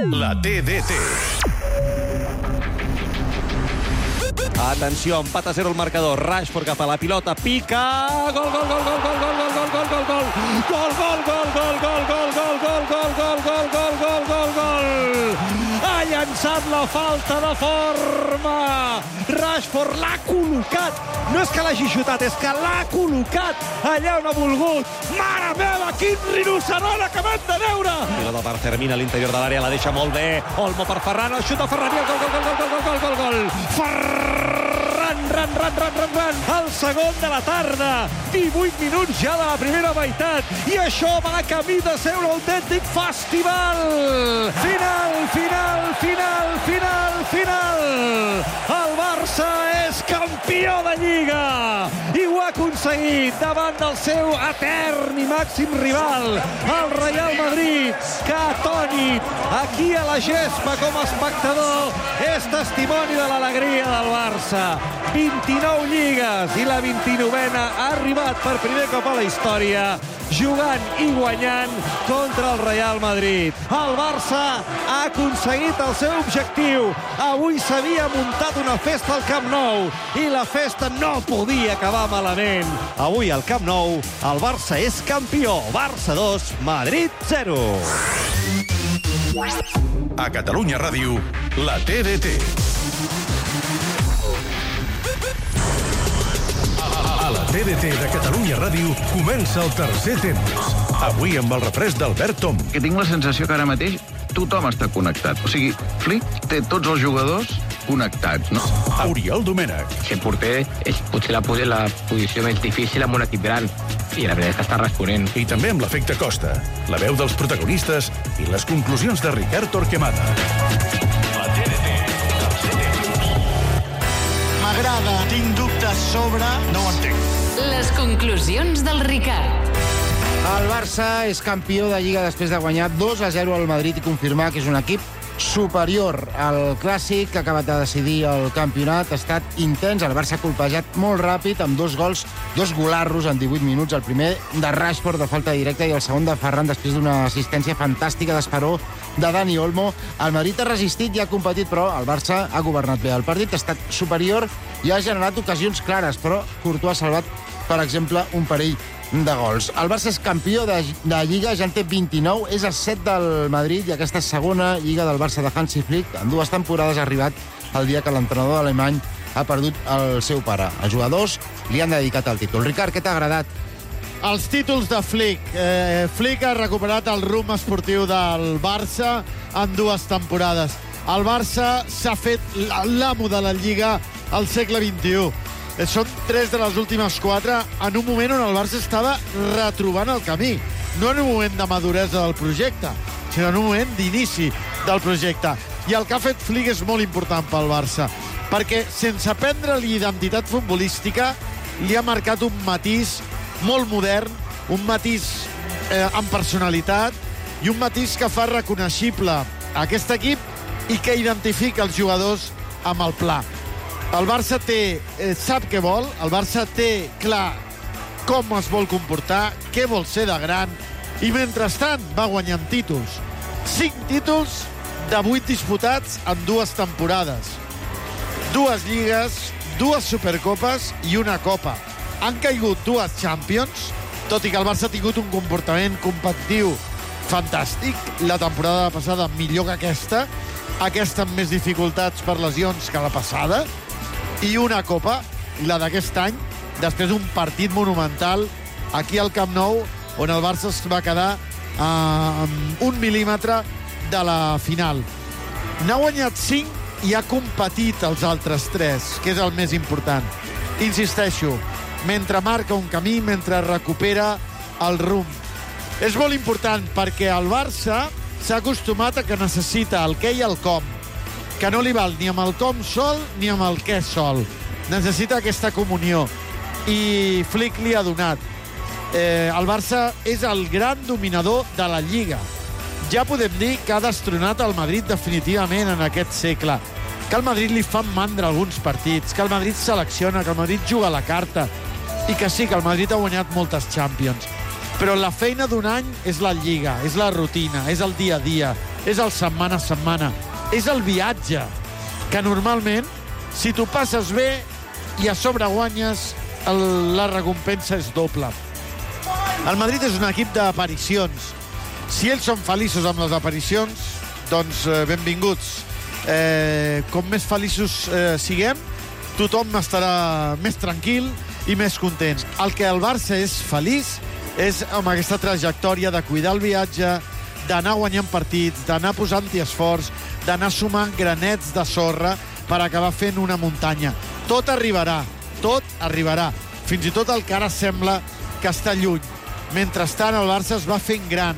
La TDT. Atenció, empat a 0 el marcador. Rashford cap a la pilota, pica... Gol, gol, gol, gol, gol, gol, gol, gol, gol, gol, gol. Gol, gol, gol, gol, gol, gol, gol, gol, gol, gol, gol, gol, gol, gol, gol. Ha llançat la falta de forma. Rashford l'ha col·locat. No és que l'hagi xutat, és que l'ha col·locat allà on ha volgut. Mare meva, quin rinoceront acabem de veure! Pilota per Fermín a l'interior de l'àrea, la deixa molt bé. Olmo per Ferran, el xut de Ferran i el gol, gol, gol, gol, gol, gol, gol, gol. Ferran, ran. El segon de la tarda. 18 minuts ja de la primera meitat. I això va camí de ser un autèntic festival. Final. El Barça és campió de Lliga. I ho ha aconseguit davant del seu etern i màxim rival, el Real Madrid, que atònit aquí a la gespa com a espectador és testimoni de l'alegria del Barça. 29 lligues i la 29a ha arribat per primer cop a la història jugant i guanyant contra el Real Madrid. El Barça ha aconseguit el seu objectiu. Avui s'havia muntat una festa al Camp Nou i la festa no podia acabar malament. Avui al Camp Nou el Barça és campió. Barça 2, Madrid 0. A Catalunya Ràdio, la TDT. A la TDT de Catalunya Ràdio comença el tercer temps. Avui amb el refresc d'Albert Tom. Que tinc la sensació que ara mateix tothom està connectat. O sigui, Flick té tots els jugadors connectats, no? Oriol Domènech. Ser porter és potser la posició més difícil amb un equip gran. I la veritat és que està responent. I també amb l'efecte Costa, la veu dels protagonistes i les conclusions de Ricard Torquemada. La TDT, tercer temps. M'agrada, tinc dubtes sobre... No ho entenc. Les conclusions del Ricard. El Barça és campió de Lliga després de guanyar 2-0 al Madrid i confirmar que és un equip superior. El clàssic que ha acabat de decidir el campionat ha estat intens. El Barça ha colpejat molt ràpid amb dos golarros en 18 minuts. El primer de Rashford de falta directa i el segon de Ferran després d'una assistència fantàstica d'Esperó de Dani Olmo. El Madrid ha resistit i ha competit, però el Barça ha governat bé. El partit ha estat superior i ha generat ocasions clares, però Courtois ha salvat, per exemple, un parell de gols. El Barça és campió de Lliga, ja en té 29, és a 7 del Madrid i aquesta segona Lliga del Barça de Hansi Flick. En 2 temporades ha arribat el dia que l'entrenador alemany ha perdut el seu pare. Els jugadors li han dedicat el títol. Ricard, què t'ha agradat? Els títols de Flick. Flick ha recuperat el rumb esportiu del Barça en 2 temporades. El Barça s'ha fet l'amo de la Lliga al segle XXI. Són 3 de les últimes 4 en un moment on el Barça estava retrobant el camí. No en un moment de maduresa del projecte, sinó en un moment d'inici del projecte. I el que ha fet Flick és molt important pel Barça, perquè sense prendre-li identitat futbolística li ha marcat un matís molt modern, un matís amb personalitat i un matís que fa reconeixible aquest equip i que identifica els jugadors amb el pla. El Barça sap què vol, el Barça té clar com es vol comportar, què vol ser de gran, i mentrestant va guanyant títols. 5 títols de 8 disputats en 2 temporades. 2 lligues, 2 supercopes i una copa. Han caigut 2 Champions, tot i que el Barça ha tingut un comportament competitiu fantàstic. La temporada passada millor que aquesta amb més dificultats per lesions que la passada, i una copa, la d'aquest any, després d'un partit monumental aquí al Camp Nou, on el Barça es va quedar amb 1 mil·límetre de la final. N'ha guanyat 5 i ha competit els altres 3, que és el més important. Insisteixo, mentre marca un camí, mentre recupera el rumb. És molt important perquè el Barça s'ha acostumat a que necessita el què i el com, que no li val ni amb el com sol ni amb el què sol. Necessita aquesta comunió. I Flick li ha donat. El Barça és el gran dominador de la Lliga. Ja podem dir que ha destronat el Madrid definitivament en aquest segle. Que al Madrid li fan mandra alguns partits, que el Madrid selecciona, que el Madrid juga a la carta, i que sí, que el Madrid ha guanyat moltes Champions. Però la feina d'un any és la Lliga, és la rutina, és el dia a dia, és el setmana a setmana, és el viatge, que normalment, si tu passes bé i a sobre guanyes, la recompensa és doble. El Madrid és un equip d'aparicions. Si ells són feliços amb les aparicions, doncs benvinguts. Com més feliços siguem, tothom estarà més tranquil i més content. El que el Barça és feliç és amb aquesta trajectòria de cuidar el viatge, d'anar guanyant partits, d'anar posant-hi esforç, d'anar sumant granets de sorra per acabar fent una muntanya. Tot arribarà, fins i tot el que ara sembla que està lluny. Mentrestant, el Barça es va fent gran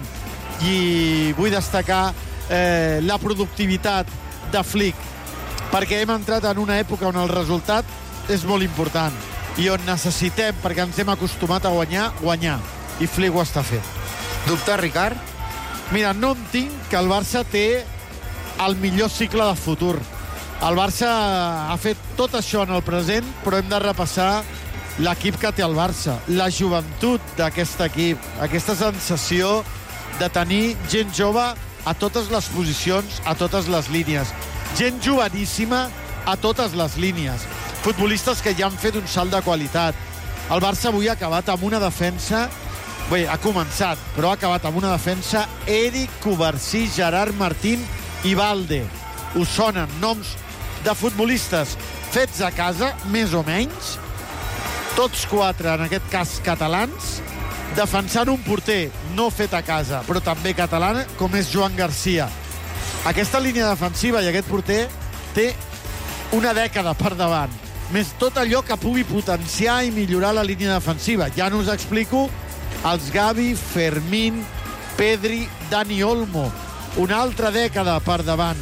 i vull destacar la productivitat de Flick, perquè hem entrat en una època on el resultat és molt important i on necessitem, perquè ens hem acostumat a guanyar, i Flick ho està fent. Dubte, Ricard? Mira, no en tinc, que el Barça té el millor cicle de futur. El Barça ha fet tot això en el present, però hem de repassar l'equip que té el Barça, la joventut d'aquest equip, aquesta sensació de tenir gent jove a totes les posicions, a totes les línies. Gent joveníssima a totes les línies. Futbolistes que ja han fet un salt de qualitat. El Barça avui ha acabat amb una defensa... Bé, ha començat, però ha acabat amb una defensa Eric, Covarsí, Gerard Martín i Valde. Us sonen noms de futbolistes fets a casa, més o menys, tots quatre, en aquest cas catalans, defensant un porter no fet a casa, però també català, com és Joan Garcia. Aquesta línia defensiva i aquest porter té una dècada per davant, més tot allò que pugui potenciar i millorar la línia defensiva. Ja no us explico els Gavi, Fermín, Pedri, Dani Olmo. Una altra dècada per davant.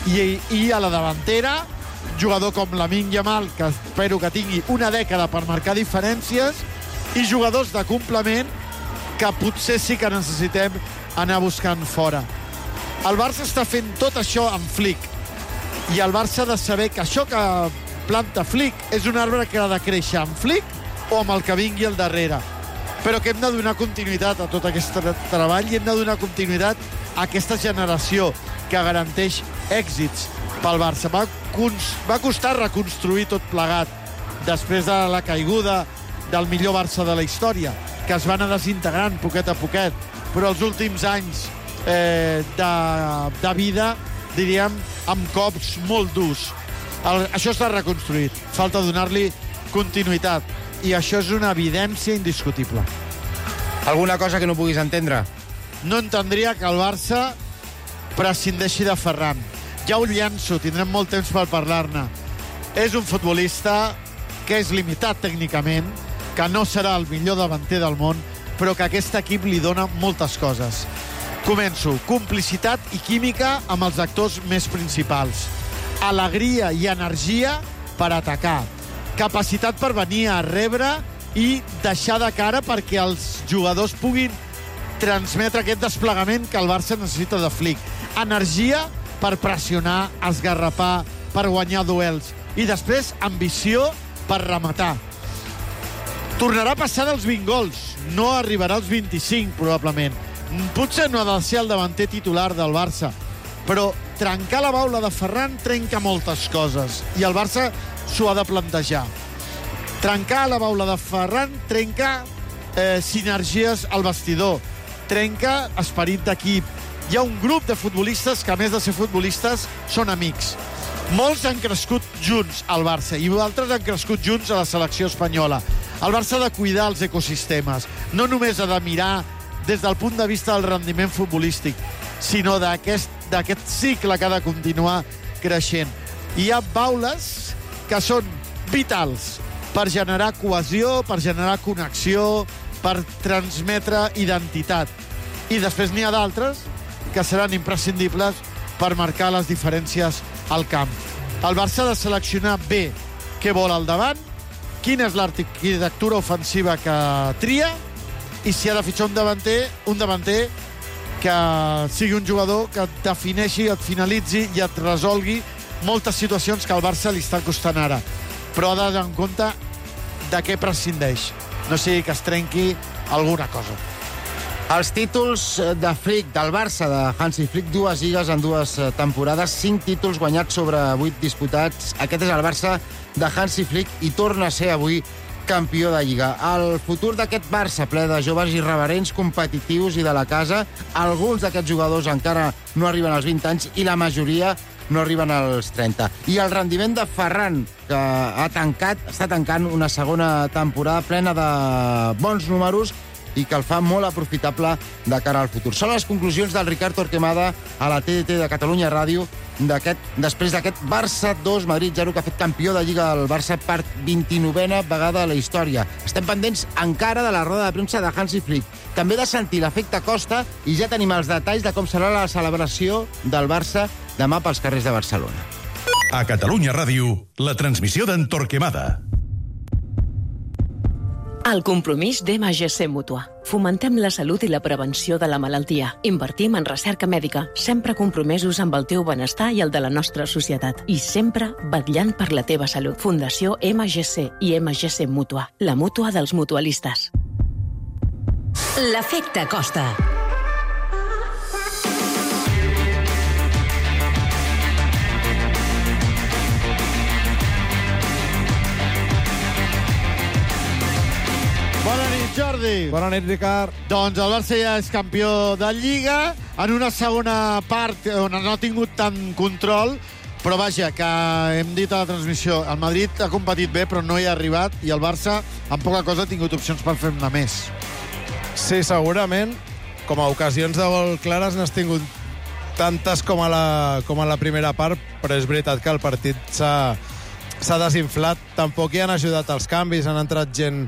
I a la davantera, jugador com Lamine Yamal, que espero que tingui una dècada per marcar diferències, i jugadors de complement que potser sí que necessitem anar buscant fora. El Barça està fent tot això amb Flick, i el Barça ha de saber que això que planta Flick és un arbre que ha de créixer amb Flick o amb el que vingui al darrere, però que hem de donar continuïtat a tot aquest treball i hem de donar continuïtat a aquesta generació que garanteix èxits pel Barça. Va costar reconstruir tot plegat després de la caiguda del millor Barça de la història, que es va anar desintegrant poquet a poquet, però els últims anys de vida, diríem, amb cops molt durs. Això està reconstruït. Falta donar-li continuïtat. I això és una evidència indiscutible. Alguna cosa que no puguis entendre? No entendria que el Barça prescindeixi de Ferran. Ja ho llenço, tindrem molt temps per parlar-ne. És un futbolista que és limitat tècnicament, que no serà el millor davanter del món, però que aquest equip li dona moltes coses. Començo. Complicitat i química amb els actors més principals. Alegria i energia per atacar. Capacitat per venir a rebre i deixar de cara perquè els jugadors puguin transmetre aquest desplegament que el Barça necessita de Flick. Energia per pressionar, esgarrapar, per guanyar duels. I després, ambició per rematar. Tornarà a passar dels 20 gols. No arribarà als 25, probablement. Potser no ha de ser el davanter titular del Barça, però trencar la baula de Ferran trenca moltes coses. I el Barça s'ho ha de plantejar. Trencar la baula de Ferran trenca sinergies al vestidor, trenca esperit d'equip. Hi ha un grup de futbolistes que, a més de ser futbolistes, són amics. Molts han crescut junts al Barça i altres han crescut junts a la selecció espanyola. El Barça ha de cuidar els ecosistemes. No només ha de mirar des del punt de vista del rendiment futbolístic, sinó d'aquest cicle que ha de continuar creixent. Hi ha baules que són vitals per generar cohesió, per generar connexió, per transmetre identitat. I després n'hi ha d'altres que seran imprescindibles per marcar les diferències al camp. El Barça ha de seleccionar bé què vol al davant, quina és l'arquitectura ofensiva que tria, i si ha de fitxar un davanter que sigui un jugador que et defineixi, et finalitzi i et resolgui moltes situacions que al Barça li està costant ara. Però ha de tenir en compte de què prescindeix. No sigui que es trenqui alguna cosa. Els títols de Flick, del Barça, de Hansi Flick, 2 lligues en 2 temporades, 5 títols guanyats sobre 8 disputats. Aquest és el Barça de Hansi Flick i torna a ser avui campió de Lliga. El futur d'aquest Barça, ple de joves irreverents, competitius i de la casa, alguns d'aquests jugadors encara no arriben als 20 anys i la majoria no arriben als 30. I el rendiment de Ferran, que està tancant una segona temporada plena de bons números i que el fa molt aprofitable de cara al futur. Són les conclusions del Ricard Torquemada a la TDT de Catalunya Ràdio després d'aquest Barça 2, Madrid 0, que ha fet campió de Lliga del Barça per 29a vegada a la història. Estem pendents encara de la roda de premsa de Hansi Flick, també de sentir l'efecte Costa, i ja tenim els detalls de com serà la celebració del Barça demà pels carrers de Barcelona. A Catalunya Ràdio, la transmissió d'en Torquemada. El compromís d'MGC Mútua. Fomentem la salut i la prevenció de la malaltia. Invertim en recerca mèdica, sempre compromesos amb el teu benestar i el de la nostra societat. I sempre vetllant per la teva salut. Fundació MGC i MGC Mútua. La mútua dels mutualistes. L'efecte Costa. Bona nit, Jordi. Bona nit, Ricard. Doncs el Barça ja és campió de Lliga en una segona part on no ha tingut tant control, però vaja, que hem dit a la transmissió, el Madrid ha competit bé però no hi ha arribat i el Barça amb poca cosa ha tingut opcions per fer-ne més. Sí, segurament, com a ocasions de gol clares n'has tingut tantes com a la primera part, però és veritat que el partit s'ha desinflat. Tampoc hi han ajudat els canvis, han entrat gent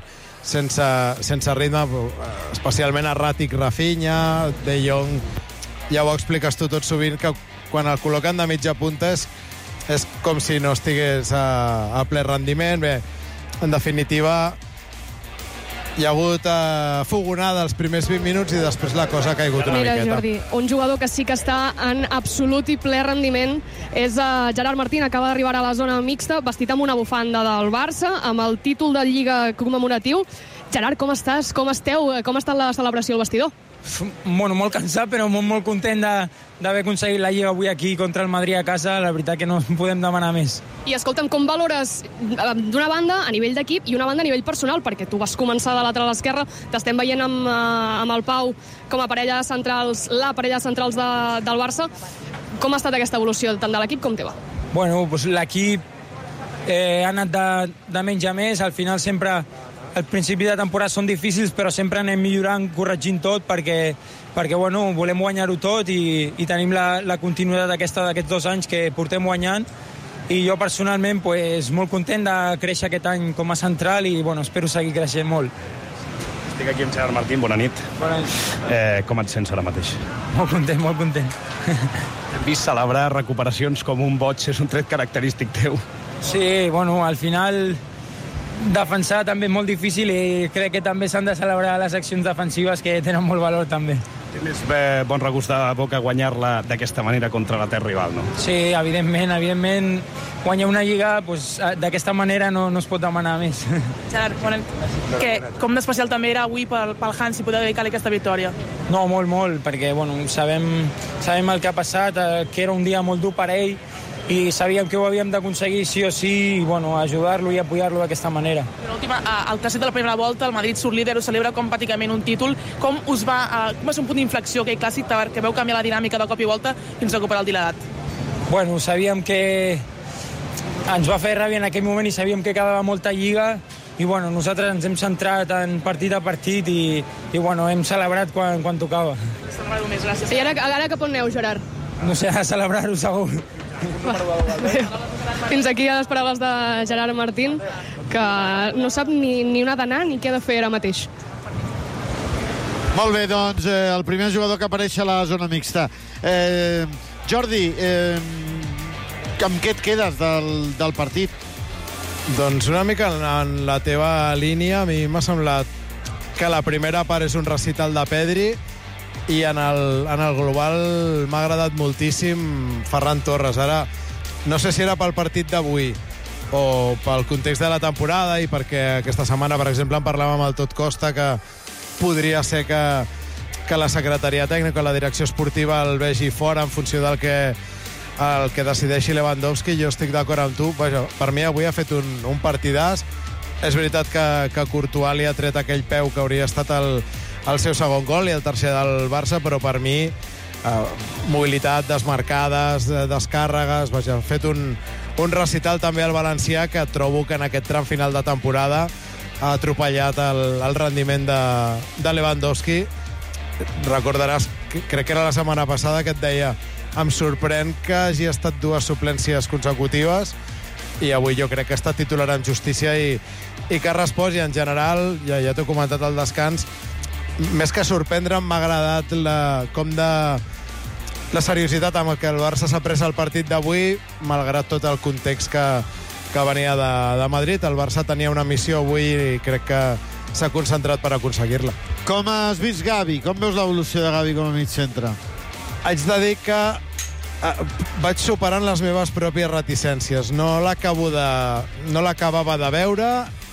sense ritme, especialment erràtic Rafinha, De Jong, ja ho expliques tu tot sovint, que quan el col·loquen de mitja punta és com si no estigués a ple rendiment. Bé, en definitiva, hi ha hagut fogonada els primers 20 minuts i després la cosa ha caigut una miqueta. Mira, Jordi, un jugador que sí que està en absolut i ple rendiment és Gerard Martín, acaba d'arribar a la zona mixta, vestit amb una bufanda del Barça, amb el títol de Lliga commemoratiu. Gerard, com estàs? Com esteu? Com està la celebració al vestidor? Bueno, molt cansat, però molt content d'haver aconseguit la Lliga avui aquí contra el Madrid a casa. La veritat que no podem demanar més. I escolta'm, com valores d'una banda a nivell d'equip i una banda a nivell personal? Perquè tu vas començar de lateral esquerre, t'estem veient amb el Pau com a parella de centrals, la parella de centrals del Barça. Com ha estat aquesta evolució tant de l'equip com teva? Bueno, doncs l'equip ha anat de menys a més. Al final sempre al principi de temporada són difícils, però sempre anem millorant, corregint tot, perquè bueno, volem guanyar-ho tot i tenim la continuïtat d'aquests 2 anys que portem guanyant. I jo personalment pues, molt content de créixer aquest any com a central i bueno, espero seguir creixent molt. Estic aquí amb Gerard Martín, bona nit. Bona nit. Com et sents ara mateix? Molt content, molt content. Hem vist celebrar recuperacions com un boig, és un tret característic teu. Sí, bueno, al final defensar també és molt difícil i crec que també s'han de celebrar les accions defensives que tenen molt valor també. Tens bon regust de boca guanyar-la d'aquesta manera contra la terra rival, no? Sí, evidentment guanyar una lliga pues, d'aquesta manera no es pot demanar més. Gerard, com d'especial també era avui pel Hansi poder dedicar-li aquesta victòria? No, molt, perquè bueno, sabem el que ha passat, que era un dia molt dur per ell i sabíem que ho havíem d'aconseguir sí o sí i bueno, ajudar-lo i apoyar-lo d'aquesta manera. L'última, al clàssic de la primera volta, el Madrid surt líder, ho celebra com pràcticament un títol. Com va ser un punt d'inflexió aquell clàssic que veu canviar la dinàmica de cop i volta fins a recuperar el Diladat? Bueno, sabíem que ens va fer ràbia en aquell moment i sabíem que quedava molta lliga i bueno, nosaltres ens hem centrat en partit a partit i bueno, hem celebrat quan tocava. I ara cap on aneu, Gerard? No sé, a celebrar-ho segur. Fins aquí les paraules de Gerard Martín, que no sap ni on ha d'anar ni què ha de fer ara mateix. Molt bé, doncs el primer jugador que apareix a la zona mixta. Jordi, amb què et quedes del partit? Doncs una mica en la teva línia, a mi m'ha semblat que la primera part és un recital de Pedri i en el global m'ha agradat moltíssim Ferran Torres. Ara, no sé si era pel partit d'avui o pel context de la temporada i perquè aquesta setmana, per exemple, en parlàvem amb el Tot Costa, que podria ser que que la secretaria tècnica o la direcció esportiva el vegi fora en funció del que decideixi Lewandowski. Jo estic d'acord amb tu. Vaja, per mi avui ha fet un partidàs. És veritat que Courtois li ha tret aquell peu que hauria estat el seu segon gol i el tercer del Barça, però per mi mobilitat, desmarcades, descàrregues, vaja, ha fet un recital també al valencià que trobo que en aquest tram final de temporada ha atropellat el rendiment de Lewandowski. Recordaràs, crec que era la setmana passada que et deia, em sorprèn que hagi estat 2 suplències consecutives i avui jo crec que ha estat titular amb justícia i que ha respost, i en general, ja t'ho he comentat al descans, més que sorprendre'm m'ha agradat la seriositat amb què el Barça s'ha pres el partit d'avui, malgrat tot el context que venia de Madrid. El Barça tenia una missió avui i crec que s'ha concentrat per aconseguir-la. Com has vist Gavi? Com veus l'evolució de Gavi com a mig centre? Haig de dir que vaig superant les meves pròpies reticències. No l'acabava de veure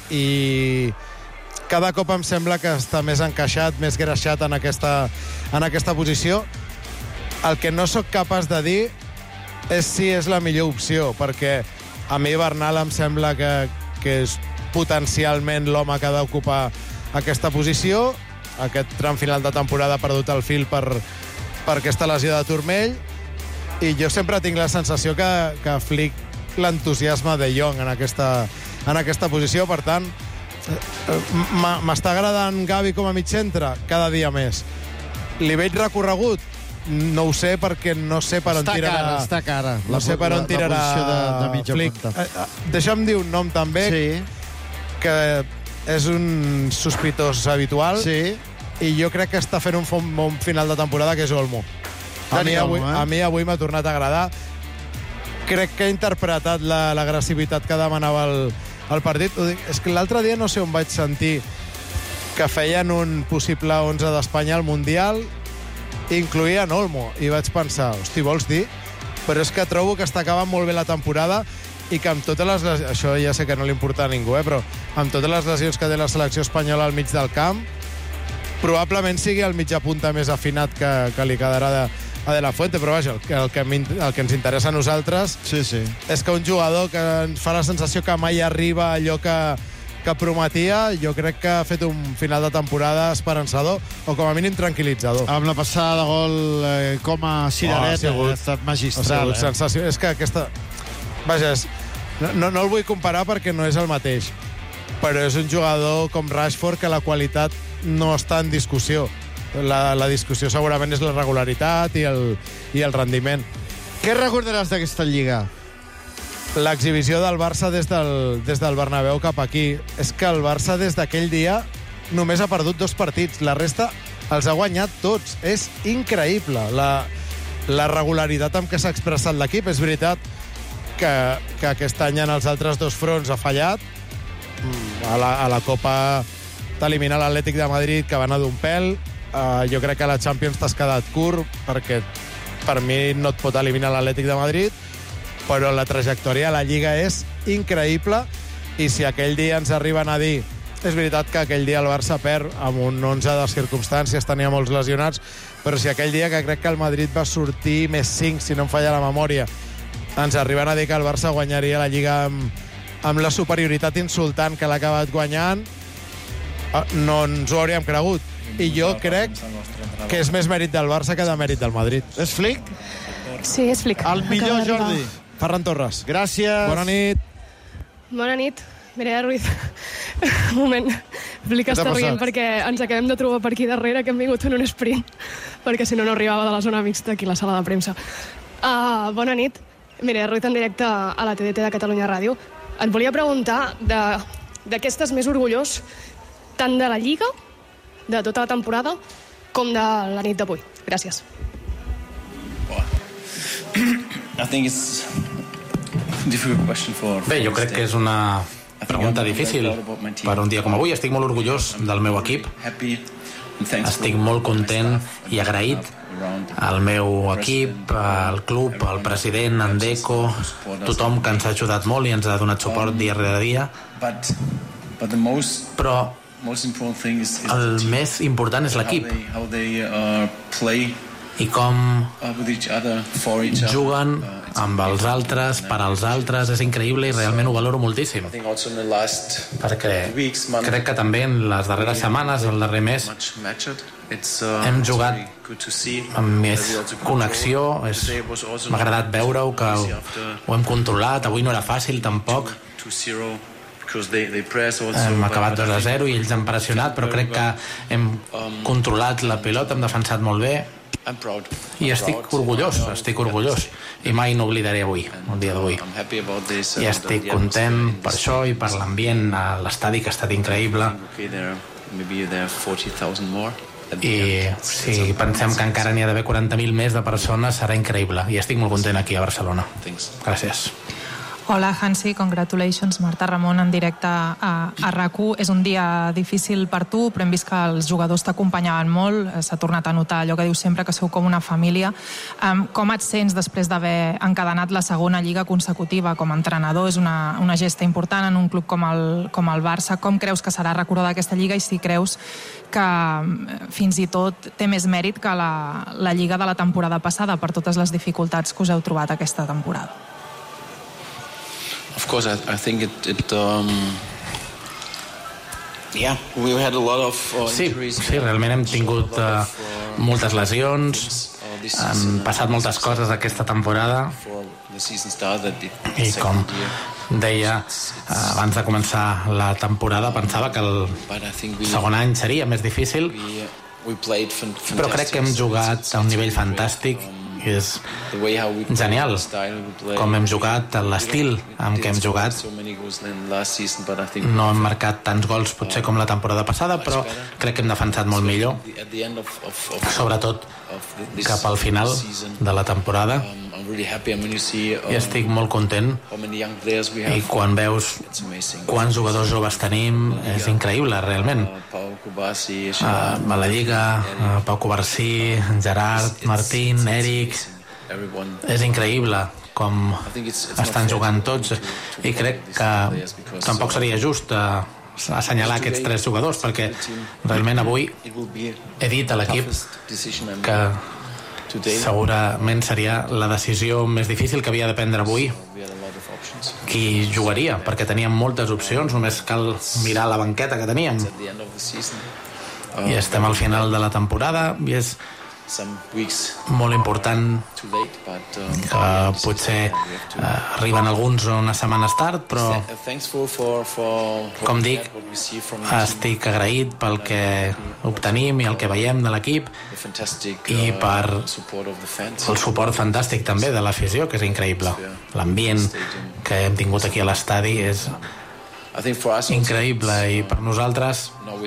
i cada cop em sembla que està més encaixat, més greixat en aquesta posició. El que no sóc capaç de dir és si és la millor opció, perquè a mi Bernal em sembla que és potencialment l'home que ha d'ocupar aquesta posició. Aquest tram final de temporada ha perdut el fil per aquesta lesió de turmell, i jo sempre tinc la sensació que Flick l'entusiasme de Jong en aquesta posició. Per tant, m'està agradant Gavi com a mig centre cada dia més. Li veig recorregut? No ho sé, perquè no sé per on tirarà. Està cara. No sé per on tirarà Flick. Deixa'm dir un nom també, que és un sospitós habitual, i jo crec que està fent un bon final de temporada, que és Olmo. A mi avui m'ha tornat a agradar. Crec que ha interpretat l'agressivitat que demanava el partit. És que l'altre dia no sé on vaig sentir que feien un possible 11 d'Espanya al Mundial, incloïen Olmo, i vaig pensar, hosti, vols dir? Però és que trobo que està acabant molt bé la temporada i que amb totes les lesions, això ja sé que no li importa a ningú, però amb totes les lesions que té la selecció espanyola al mig del camp, probablement sigui el mitja punta més afinat que li quedarà a De La Fuente, però vaja, el que ens interessa a nosaltres és que un jugador que ens fa la sensació que mai arriba allò que prometia, jo crec que ha fet un final de temporada esperançador, o com a mínim tranquil·litzador. Amb la passada de gol com a cirereta, ha estat magistral. Sensació. És que aquesta... Vaja, no el vull comparar perquè no és el mateix, però és un jugador com Rashford que la qualitat no està en discussió. La discussió segurament és la regularitat i el rendiment. Què recordaràs d'aquesta Lliga? L'exhibició del Barça des del Bernabéu cap aquí. És que el Barça des d'aquell dia només ha perdut 2 partits. La resta els ha guanyat tots. És increïble la regularitat amb què s'ha expressat l'equip. És veritat que aquest any en els altres 2 fronts ha fallat. A la Copa t'elimina l'Atlètic de Madrid, que va anar d'un pèl. Jo crec que a la Champions t'has quedat curt, perquè per mi no et pot eliminar l'Atlètic de Madrid, però la trajectòria a la Lliga és increïble, i si aquell dia ens arriben a dir... És veritat que aquell dia el Barça perd amb un 11 de circumstàncies, tenia molts lesionats, però si aquell dia, que crec que el Madrid va sortir més 5, si no em falla la memòria, ens arriben a dir que el Barça guanyaria la Lliga amb la superioritat insultant que l'ha acabat guanyant, no ens ho hauríem cregut. I jo crec que és més mèrit del Barça que de mèrit del Madrid. És Flick? Sí, és Flick. El millor, Jordi. Ferran Torres. Gràcies. Bona nit. Bona nit. Mireia Ruiz. Un moment. Flick està rient perquè ens acabem de trobar per aquí darrere, que hem vingut en un sprint, perquè si no arribava de la zona mixta aquí a la sala de premsa. Bona nit. Mireia Ruiz en directe a la TDT de Catalunya Ràdio. Et volia preguntar de què estàs més orgullós, tant de la Lliga, de tota la temporada, com de la nit d'avui. Gràcies. Bé, jo crec que és una pregunta difícil per un dia com avui. Estic molt orgullós del meu equip. Estic molt content i agraït al meu equip, al club, al president, en Deco, tothom que ens ha ajudat molt i ens ha donat suport dia rere dia. Però el més important és l'equip i com juguen amb els altres, per als altres, és increïble i realment ho valoro moltíssim. Perquè crec que també en les darreres setmanes, el darrer mes, hem jugat amb més connexió, m'ha agradat veure-ho, que ho hem controlat, avui no era fàcil tampoc, hem acabat 2-0 i ells han pressionat, però crec que hem controlat la pilota, hem defensat molt bé i estic orgullós i mai no oblidaré avui, el dia d'avui, i estic content per això i per l'ambient a l'estadi, que ha estat increïble, i si pensem que encara n'hi ha d'haver 40.000 més de persones serà increïble i estic molt content aquí a Barcelona. Gràcies. Hola, Hansi, congratulations. Marta Ramon en directe a RAC1. És un dia difícil per tu, però hem vist que els jugadors t'acompanyaven molt. S'ha tornat a notar allò que dius sempre, que sou com una família. Com et sents després d'haver encadenat la segona lliga consecutiva com a entrenador? És una gesta important en un club com el Barça. Com creus que serà recordada aquesta lliga i si creus que fins i tot té més mèrit que la lliga de la temporada passada per totes les dificultats que us heu trobat aquesta temporada? Of course, I think we had a lot of injuries. Sí, realment hem tingut moltes lesions, han passat moltes coses aquesta temporada i com deia abans de començar la temporada pensava que el segon any seria més difícil, però crec que hem jugat a un nivell fantàstic. És genial com hem jugat, l'estil amb què hem jugat. No hem marcat tants gols potser com la temporada passada, però crec que hem defensat molt millor, sobretot cap al final de la temporada, i estic molt content. I quan veus quants jugadors joves tenim és increïble realment. A la Lliga, Pau Covarsí, Gerard, Martín, Eric, és increïble com estan jugant tots, i crec que tampoc seria just assenyalar aquests 3 jugadors, perquè realment avui he dit a l'equip que segurament seria la decisió més difícil que havia de prendre avui qui jugaria, perquè teníem moltes opcions, només cal mirar la banqueta que teníem i estem al final de la temporada i és molt important que potser arriben alguns unes setmanes tard, però com dic, estic agraït pel que obtenim i el que veiem de l'equip i per el suport fantàstic també de l'afició, que és increïble. L'ambient que hem tingut aquí a l'estadi és increïble i per nosaltres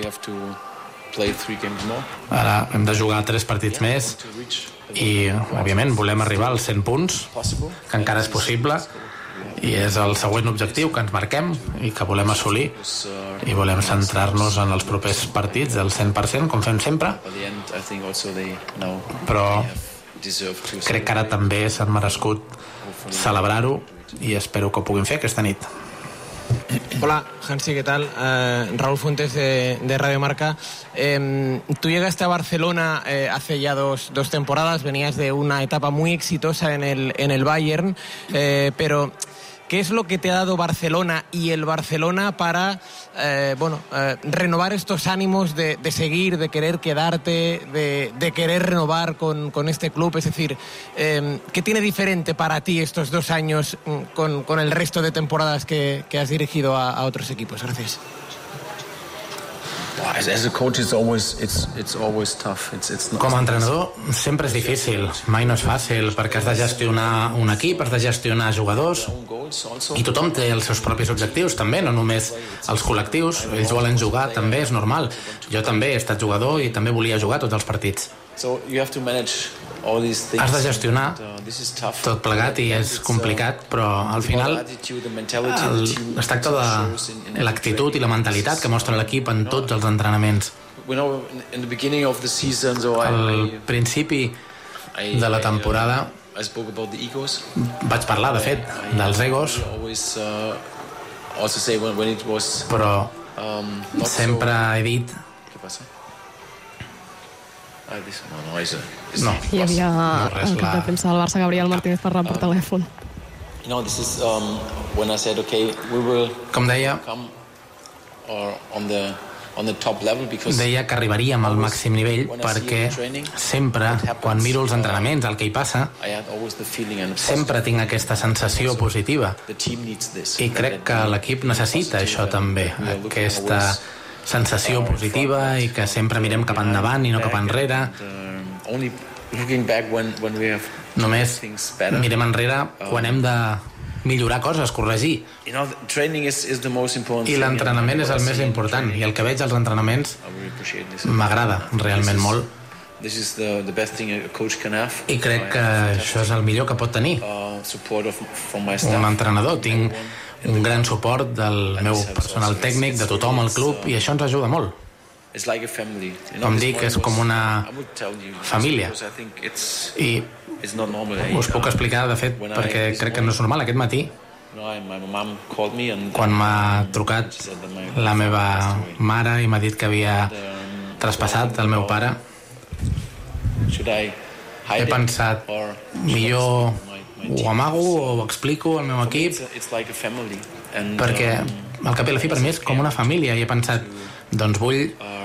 ara hem de jugar 3 partits més i, òbviament, volem arribar als 100 punts, que encara és possible, i és el següent objectiu que ens marquem i que volem assolir, i volem centrar-nos en els propers partits del 100%, com fem sempre, però crec que ara també s'han merescut celebrar-ho i espero que ho puguin fer aquesta nit. Hola, Hansi, ¿qué tal? Raúl Fuentes de Radio Marca. Tú llegaste a Barcelona hace ya dos temporadas, venías de una etapa muy exitosa en el Bayern, pero ¿qué es lo que te ha dado Barcelona y el Barcelona para renovar estos ánimos de seguir, de querer quedarte, de querer renovar con este club? Es decir, ¿qué tiene diferente para ti estos 2 años con el resto de temporadas que has dirigido a otros equipos? Gracias. Com a entrenador sempre és difícil, mai no és fàcil, perquè has de gestionar un equip, has de gestionar jugadors i tothom té els seus propis objectius també, no només els col·lectius, ells volen jugar, també és normal. Jo també he estat jugador i també volia jugar tots els partits. Has de gestionar tot plegat i és complicat, però al final es tracta de l'actitud i la mentalitat que mostra l'equip en tots els entrenaments. Al principi de la temporada vaig parlar, de fet, dels egos, però Sempre he dit... Què passa? No. Hi havia el cap de premsa del Barça, Gabriel Martínez, parlant per telèfon. Com deia, deia que arribaríem al màxim nivell perquè sempre, quan miro els entrenaments, el que hi passa, sempre tinc aquesta sensació positiva. I crec que l'equip necessita això també, aquesta sensació positiva i que sempre mirem cap endavant i no cap enrere. Només mirem enrere quan hem de millorar coses, corregir. I l'entrenament és el més important, i el que veig als entrenaments m'agrada realment molt. I crec que això és el millor que pot tenir un entrenador. Tinc un gran suport del meu personal tècnic, de tothom al club, i això ens ajuda molt. Com dic, és com una família. I us puc explicar, de fet, perquè crec que no és normal. Aquest matí, quan m'ha trucat la meva mare i m'ha dit que havia traspassat el meu pare, he pensat, millor ho amago o ho explico al meu equip, perquè al cap i a la fi per mi és com una família, i he pensat, doncs vull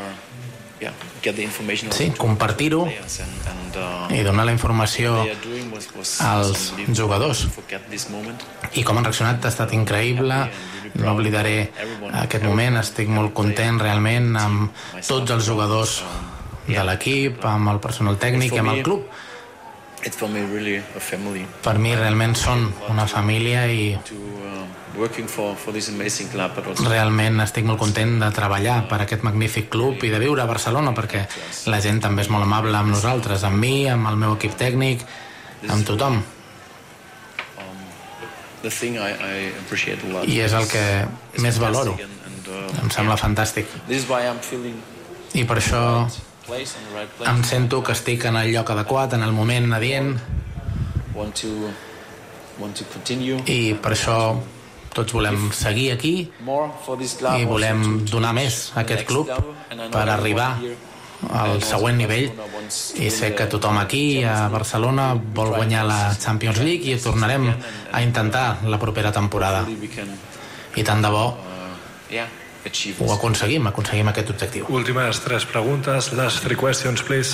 compartir-ho i donar la informació als jugadors. I com han reaccionat ha estat increïble, no oblidaré aquest moment, estic molt content realment amb tots els jugadors de l'equip, amb el personal tècnic i amb el club. Per mi realment són una família i realment estic molt content de treballar per aquest magnífic club i de viure a Barcelona, perquè la gent també és molt amable amb nosaltres, amb mi, amb el meu equip tècnic, amb tothom. I és el que més valoro. Em sembla fantàstic. I per això em sento que estic en el lloc adequat, en el moment adient, i per això tots volem seguir aquí i volem donar més a aquest club per arribar al següent nivell. I sé que tothom aquí a Barcelona vol guanyar la Champions League i tornarem a intentar la propera temporada. I tant de bo ho aconseguim aquest objectiu. Últimes 3 preguntes, last 3 questions, please.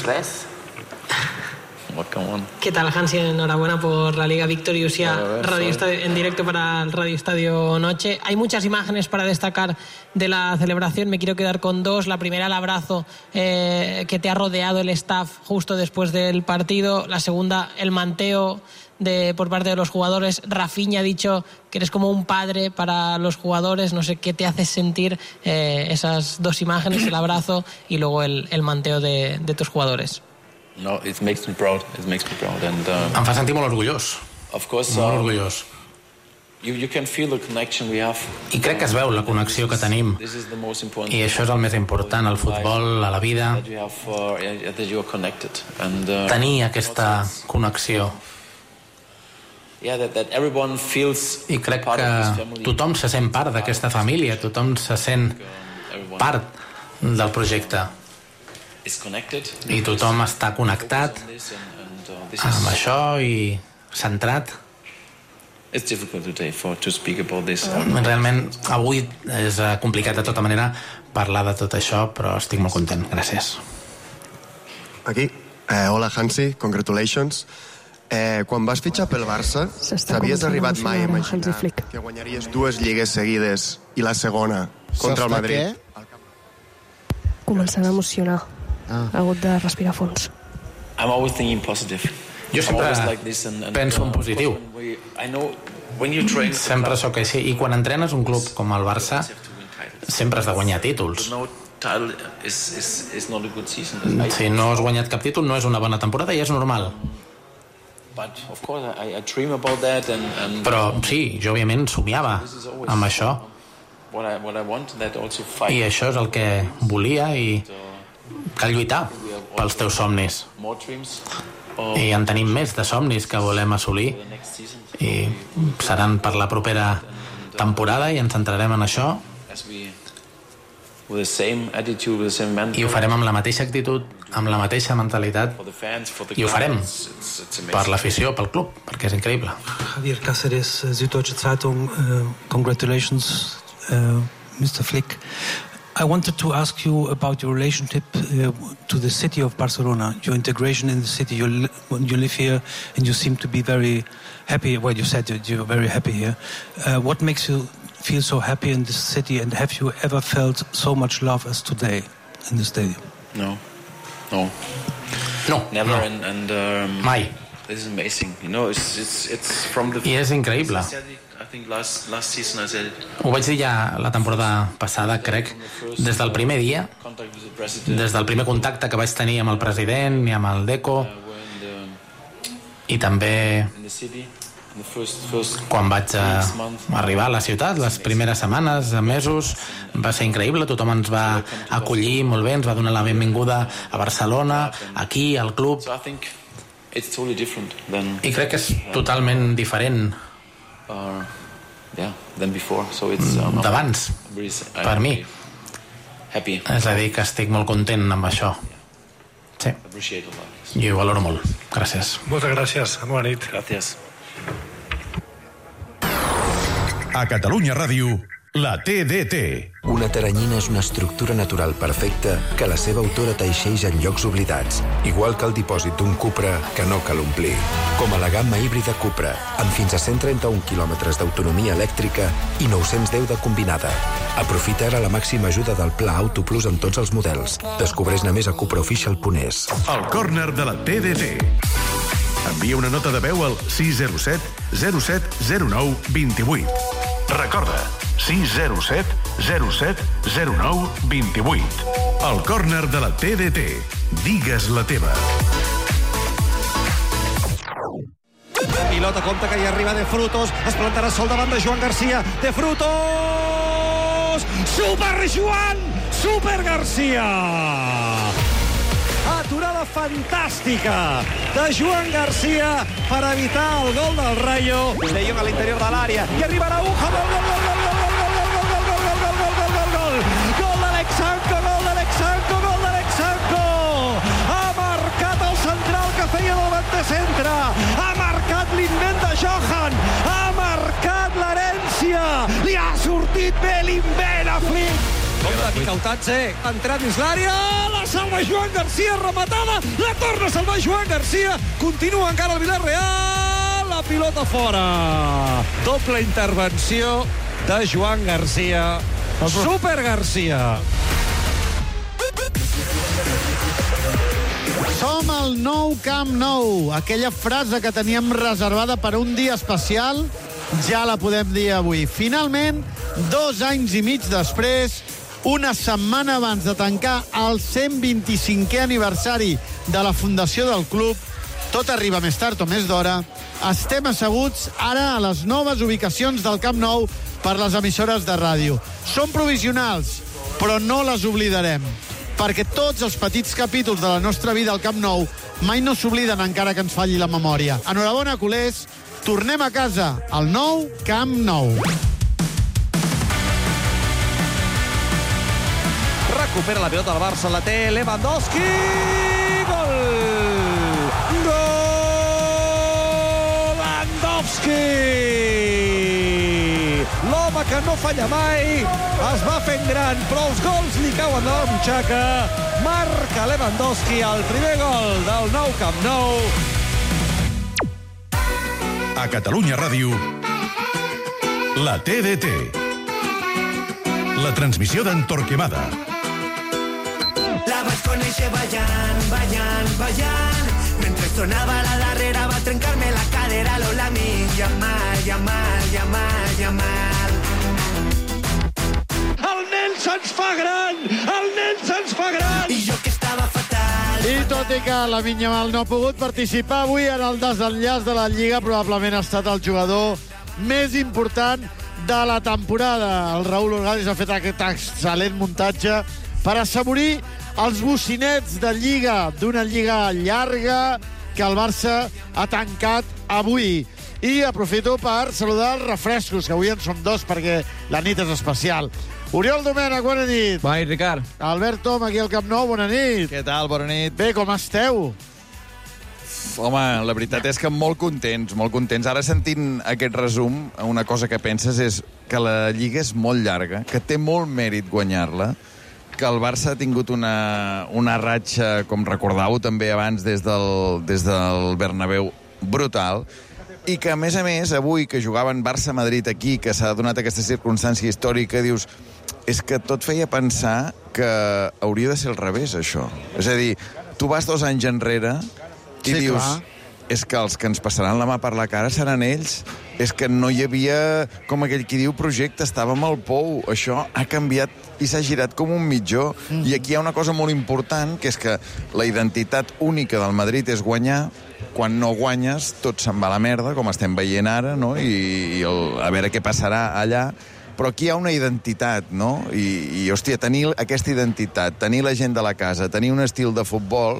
¿Qué tal, Hansi? Enhorabuena por la Liga Victoriosa en directo para el Radio Estadio Noche. Hay muchas imágenes para destacar de la celebración. Me quiero quedar con 2. La primera, el abrazo que te ha rodeado el staff justo después del partido. La segunda, el manteo por parte de los jugadores. Rafinha ha dicho que eres como un padre para los jugadores. No sé qué te hace sentir esas 2 imágenes, el abrazo y luego el manteo de tus jugadores. No, it makes me proud. And, em fa sentir molt orgullós. Molt orgullós. You can feel the connection we have. I crec que es veu la connexió que tenim. I això és el més important al futbol, a la vida. Tenir aquesta connexió. I crec que tothom se sent part d'aquesta família, tothom se sent part del projecte. I tothom està connectat amb això i centrat. Realment avui és complicat de tota manera parlar de tot això, però estic molt content. Gràcies. Aquí. Hola, Hansi, congratulations. Quan vas fitxar pel Barça, t'havies arribat mai a imaginar que guanyaries 2 lligues seguides i la segona contra el Madrid? Començant a emocionar. Ha hagut de respirar fons. Jo sempre penso en positiu. Sempre sóc així. I quan entrenes un club com el Barça, sempre has de guanyar títols. Si no has guanyat cap títol, no és una bona temporada i és normal. Però sí, jo òbviament somiava amb això. I això és el que volia i cal lluitar pels teus somnis. I en tenim més de somnis que volem assolir i seran per la propera temporada i ens centrarem en això I ho farem amb la mateixa actitud, amb la mateixa mentalitat, i ho farem per l'afició, pel club, perquè és increïble. Javier Cáceres, Süddeutsche Zeitung. Congratulations, Mr. Flick. I wanted to ask you about your relationship to the city of Barcelona, your integration in the city. You live here and you seem to be very happy. Well, you said that you're very happy here. What makes you feel so happy in this city, and have you ever felt so much love as today in the stadium? No. Never. No. And mai. This is amazing. You know, it's from the. I és increïble. I think last season I said it. Ho vaig dir ja la temporada passada, crec, des del primer dia, des del primer contacte que vaig tenir amb el president i amb el Deco, i també quan vaig arribar a la ciutat, les primeres setmanes, mesos, va ser increïble, tothom ens va acollir molt bé, ens va donar la benvinguda a Barcelona, aquí, al club, i crec que és totalment diferent d'abans, per mi. És a dir, que estic molt content amb això. Sí. I ho valoro molt. Gràcies. Moltes gràcies. Bona nit. Gràcies. A Catalunya Ràdio, la TDT. Una teranyina és una estructura natural perfecta que la seva autora teixeix en llocs oblidats, igual que el dipòsit d'un Cupra que no cal omplir. Com a la gamma híbrida Cupra, amb fins a 131 quilòmetres d'autonomia elèctrica i 910 de combinada. Aprofita ara la màxima ajuda del Pla Auto Plus en tots els models. Descobreix-ne més a cupraofficial.es. El córner de la TDT. Envia una nota de veu al 607 07 09 28. Recorda, 607 07 09 28. El córner de la TDT. Digues la teva. Pilota, compte que hi arriba De Frutos, es plantarà sol davant de Joan Garcia. De Frutos! Super Joan! Super Garcia! Aturada fantàstica de Joan Garcia per evitar el gol del Rayo. De Jong a l'interior de l'àrea i arriba Araujo. Gol d'Alexandro. Ha marcat el central que feia davant de centre. Ha marcat l'invent de Johan. Ha marcat l'herència. Li ha sortit bé l'invent a Flick. Compte, Picautazze, ha entrat dins l'àrea, la salva Joan Garcia, rematada, la torna a salvar Joan Garcia, continua encara el Villarreal, la pilota fora. Doble intervenció de Joan Garcia, Super Garcia. Som al nou Camp Nou. Aquella frase que teníem reservada per un dia especial, ja la podem dir avui. Finalment, 2 anys i mig després, una setmana abans de tancar el 125è aniversari de la fundació del club, tot arriba més tard o més d'hora, estem asseguts ara a les noves ubicacions del Camp Nou per les emissores de ràdio. Són provisionals, però no les oblidarem, perquè tots els petits capítols de la nostra vida al Camp Nou mai no s'obliden encara que ens falli la memòria. Enhorabona, culers, tornem a casa, al nou Camp Nou. Recupera la pilota del Barça, la té Lewandowski. Gol! Lewandowski! L'home que no falla mai es va fent gran, però els gols li cauen de la butxaca. Marca Lewandowski el primer gol del nou Camp Nou. A Catalunya Ràdio, la TDT. La transmissió d'en Torquemada. La vaig conèixer ballant. Mentre sonava la darrera va trencar-me la cadera. Lola mi, Yamal. El nen se'ns fa gran! I jo que estava fatal. I tot i que la Yamal no ha pogut participar avui en el desenllaç de la Lliga, probablement ha estat el jugador més important de la temporada. El Raúl Orgades ha fet aquest excel·lent muntatge per assaborir els bocinets de Lliga, d'una Lliga llarga que el Barça ha tancat avui. I aprofito per saludar els refrescos, que avui en som dos perquè la nit és especial. Oriol Domènech, bona nit. Bona nit, Ricard. Albert Tom, aquí al Camp Nou, bona nit. Què tal, bona nit. Bé, com esteu? Home, la veritat és que molt contents, molt contents. Ara, sentint aquest resum, una cosa que penses és que la Lliga és molt llarga, que té molt mèrit guanyar-la, que el Barça ha tingut una ratxa, com recordàveu també abans, des del Bernabéu, brutal, i que, a més, avui, que jugaven Barça-Madrid aquí, que s'ha donat aquesta circumstància històrica, dius, és que tot feia pensar que hauria de ser al revés, això. És a dir, tu vas 2 anys enrere i dius, és que els que ens passaran la mà per la cara seran ells. És que no hi havia, com aquell qui diu, projecte, estàvem al pou. Això ha canviat i s'ha girat com un mitjó. I aquí hi ha una cosa molt important, que és que la identitat única del Madrid és guanyar. Quan no guanyes, tot se'n va a la merda, com estem veient ara, no? I a veure què passarà allà. Però aquí hi ha una identitat, no? I hòstia, tenir aquesta identitat, tenir la gent de la casa, tenir un estil de futbol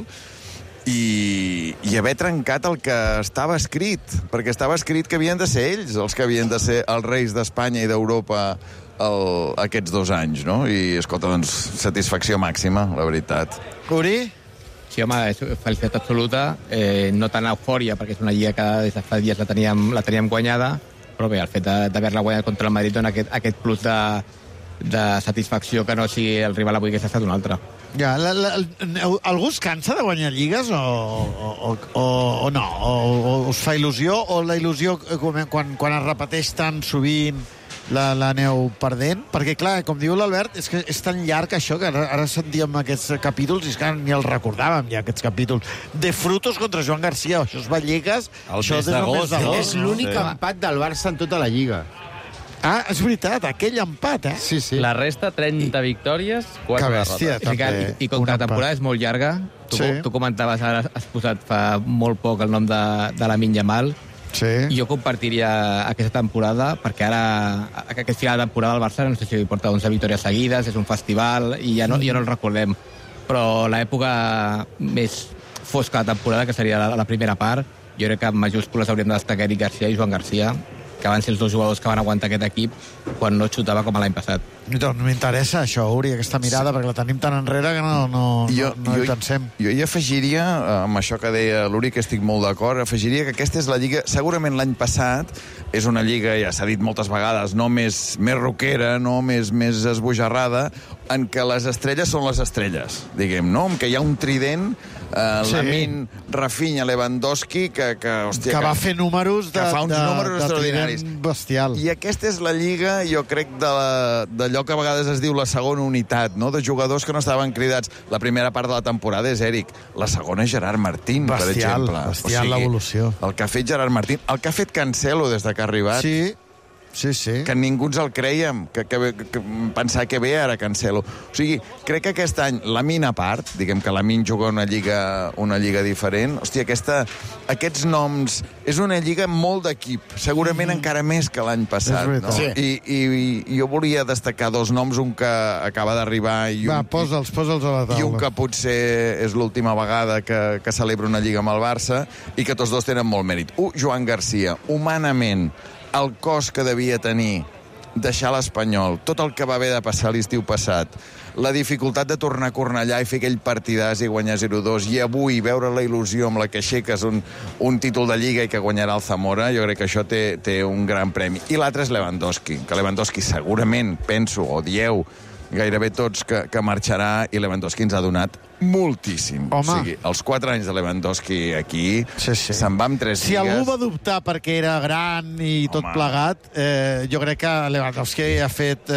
i haver trencat el que estava escrit, perquè estava escrit que havien de ser ells els que havien de ser els reis d'Espanya i d'Europa aquests 2 anys, no? I, escolta, doncs, satisfacció màxima, la veritat. Uri? Sí, home, és felicitat absoluta, no tan eufòria, perquè és una lliga que des de fa dies la teníem guanyada, però bé, el fet d'haver-la guanyat contra el Madrid dona aquest plus de satisfacció que no si el rival avui hagués estat un altre. Ja, algú es cansa de guanyar lligues o no? O us fa il·lusió? O la il·lusió, quan es repeteix tan sovint, l'aneu perdent? Perquè, clar, com diu l'Albert, és que és tan llarg això que ara sentíem aquests capítols i és que ni els recordàvem ja, aquests capítols. De Frutos contra Joan Garcia, això és Vallecas, això és el mes d'agost. És l'únic empat del Barça en tota la Lliga. Ah, és veritat, aquell empat, eh? Sí. La resta, 30 victòries, 4 derrotes. I com que la temporada és molt llarga, tu comentaves, ara has posat fa molt poc el nom de Lamine Yamal, i jo compartiria aquesta temporada, perquè ara, aquest final de temporada, el Barça, no sé si porta 11 victòries seguides, és un festival, i ja no el recordem. Però l'època més fosca de la temporada, que seria la primera part, jo crec que en majúscules hauríem de destacar Eric Garcia i Joan Garcia, que van ser els 2 jugadors que van aguantar aquest equip quan no xutava com l'any passat. Doncs m'interessa això, Uri, aquesta mirada, perquè la tenim tan enrere que no hi pensem. Jo hi afegiria, amb això que deia l'Uri, que estic molt d'acord, afegiria que aquesta és la lliga, segurament l'any passat, és una lliga, ja s'ha dit moltes vegades, no més rockera, no més esbojarrada, en què les estrelles són les estrelles, diguem, no? En què hi ha un trident, Lamine, Rafinha, Lewandowski, que va fer números que fa uns números extraordinaris. Bestial. I aquesta és la lliga, jo crec, d'allò que a vegades es diu la segona unitat, no? De jugadors que no estaven cridats. La primera part de la temporada és Eric, la segona és Gerard Martín, per exemple. Bestial l'evolució. El que ha fet Gerard Martín, el que ha fet Cancelo des que ha arribat. Sí. Que ningú ens el creiem, que pensar que ve ara Cancelo. O sigui, crec que aquest any, Lamine a part, diguem que Lamine juga una lliga diferent, hòstia, aquests noms, és una lliga molt d'equip, segurament encara més que l'any passat, no? I jo volia destacar 2 noms, un que acaba d'arribar i posa'ls a la taula. I un que potser és l'última vegada que celebra una lliga amb el Barça i que tots 2 tenen molt mèrit. Joan Garcia, humanament, el cost que devia tenir deixar l'Espanyol, tot el que va haver de passar l'estiu passat, la dificultat de tornar a Cornellà i fer aquell partidàs i guanyar 0-2, i avui veure la il·lusió amb la que aixeques un títol de Lliga i que guanyarà el Zamora, jo crec que això té un gran premi. I l'altre és Lewandowski, que Lewandowski segurament, penso, o dieu, gairebé tots que marxarà, i Lewandowski ens ha donat moltíssim. Home. O sigui, els 4 anys de Lewandowski aquí se'n va amb 3 lligues. Si algú va dubtar perquè era gran i tot plegat, jo crec que Lewandowski ha fet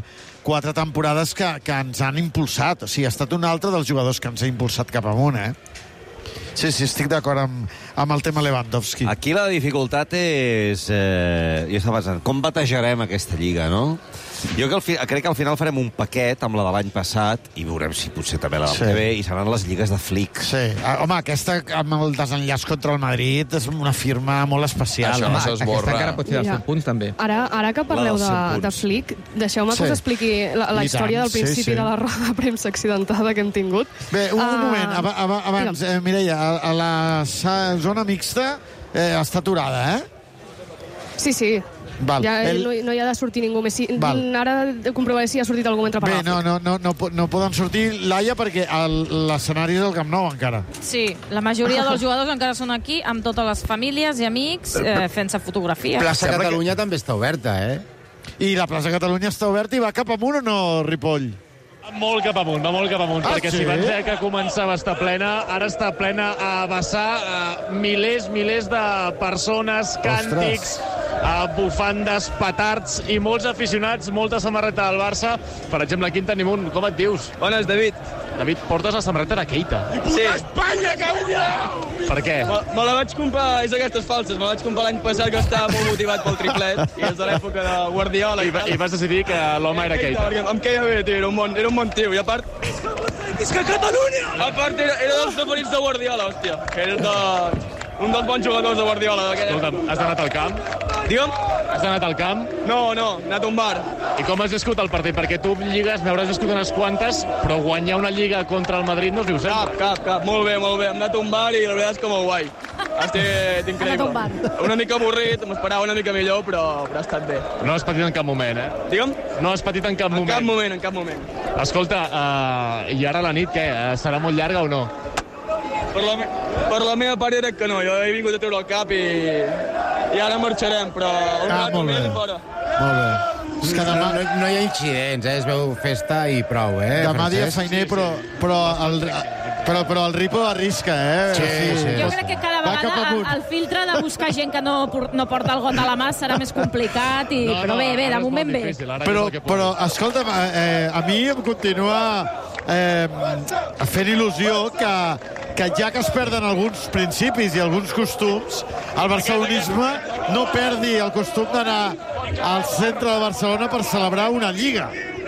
4 temporades que ens han impulsat. O sigui, ha estat un altre dels jugadors que ens ha impulsat cap amunt, Sí, estic d'acord amb el tema Lewandowski. Aquí la dificultat és... jo estava pensant, com batejarem aquesta lliga, no? Jo crec que al final farem un paquet amb la de l'any passat i veurem si potser també la del TV i seran les lligues de Flick. Sí. Home, aquesta amb el desenllaç contra el Madrid és una firma molt especial. Això no s'esborra. Aquesta encara pot ser dels 7 punts, també. Ara que parleu de Flick, deixeu-me que us expliqui la història del principi de la roda de premsa accidentada que hem tingut. Bé, un moment, abans, Mireia, a la zona mixta està aturada, Sí. Ja no hi ha de sortir ningú més. Ara comprovaré si ha sortit algú mentre parlava. Bé, no poden sortir, Laia, perquè l'escenari és el Camp Nou encara. Sí, la majoria dels jugadors encara són aquí, amb totes les famílies i amics, fent-se fotografies. Plaça Catalunya també està oberta, I la plaça Catalunya està oberta i va cap amunt o no, Ripoll? Va molt cap amunt, perquè si van dir que començava a estar plena, ara està plena a vessar milers de persones, càntics, bufandes, petards i molts aficionats, molta samarreta del Barça. Per exemple, aquí en tenim un. Com et dius? Bones, David. David, portes la samarreta de Keita. Sí. Espanya, cabrón! Per què? Me la vaig comprar, és aquestes falses, me la vaig comprar l'any passat, que estava molt motivat pel triplet, i és de l'època de Guardiola. I vas decidir que l'home era Keita. Em queia bé, tio, era un bon tio, i a part... És que Catalunya! A part, era dels preferits de Guardiola, hòstia. Era un dels bons jugadors de Guardiola. Escolta'm, has anat al camp? Digue'm? Has anat al camp? No, he anat a un bar. I com has viscut el partit? Perquè tu lligues, n'hauràs viscut unes quantes, però guanyar una lliga contra el Madrid no es diu sempre. Cap. Molt bé. Hem anat a un bar i la veritat és que molt guai. Estic increïble. Una mica avorrit, m'esperava una mica millor, però ha estat bé. No has patit en cap moment, Digue'm? No has patit en cap moment. En cap moment. Escolta, i ara la nit, què? Serà molt llarga o no? Per la meva part crec que no. Jo he vingut a treure el cap i ara marxarem, però un rato més i fora. Molt bé. És que demà... no hi ha incidents, es veu festa i prou, Demà dia feiner, però el Ripo arrisca, Sí. Jo crec que cada vegada el filtre de buscar gent que no porta el got a la mà serà més complicat, però bé, de moment bé. Però escolta'm, a mi em continua fent il·lusió que ja que es perden alguns principis i alguns costums, el barcelonisme no perdi el costum d'anar al centre de Barcelona per celebrar una lliga.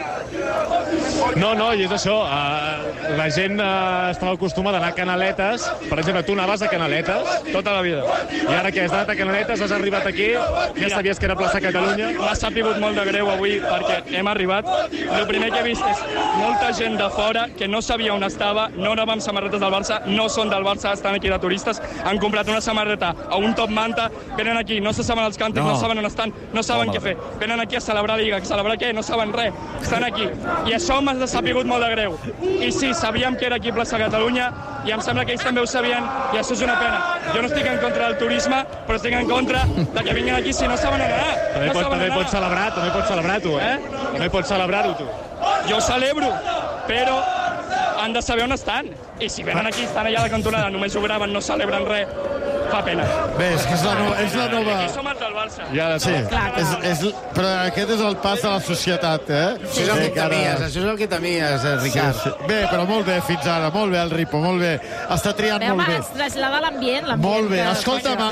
No, i és això. La gent estava acostumada a anar a Canaletes. Per exemple, tu anaves a Canaletes tota la vida. I ara que has anat a Canaletes, has arribat aquí, ja sabies que era plaça Catalunya. M'ha sabut molt de greu avui perquè hem arribat. El primer que he vist és molta gent de fora que no sabia on estava, no anava amb samarretes del Barça, no són del Barça, estan aquí de turistes, han comprat una samarreta a un top manta, venen aquí, no se saben els càntics, no saben on estan, no saben què fer. Venen aquí a celebrar Lliga, a celebrar què? No saben res. Estan aquí. I això m'ha sabut molt de greu. I sí, sabíem que era aquí a plaça Catalunya i em sembla que ells també ho sabien i això és una pena. Jo no estic en contra del turisme, però estic en contra de que vinguin aquí si no saben on anar. També pots celebrar tu, També pots celebrar-ho tu. Jo celebro, però han de saber on estan. I si venen aquí, estan allà a la cantonada, només ho graven, no celebren res, fa pena. Bé, és que és la nova... Aquí som els del Barça. Sí, però aquest és el pas de la societat, Això és el que temies, Ricard. Sí. Bé, però molt bé fins ara, molt bé el Ripo, molt bé. Està triant molt bé. Es trasllada l'ambient. Molt bé. Escolta'm,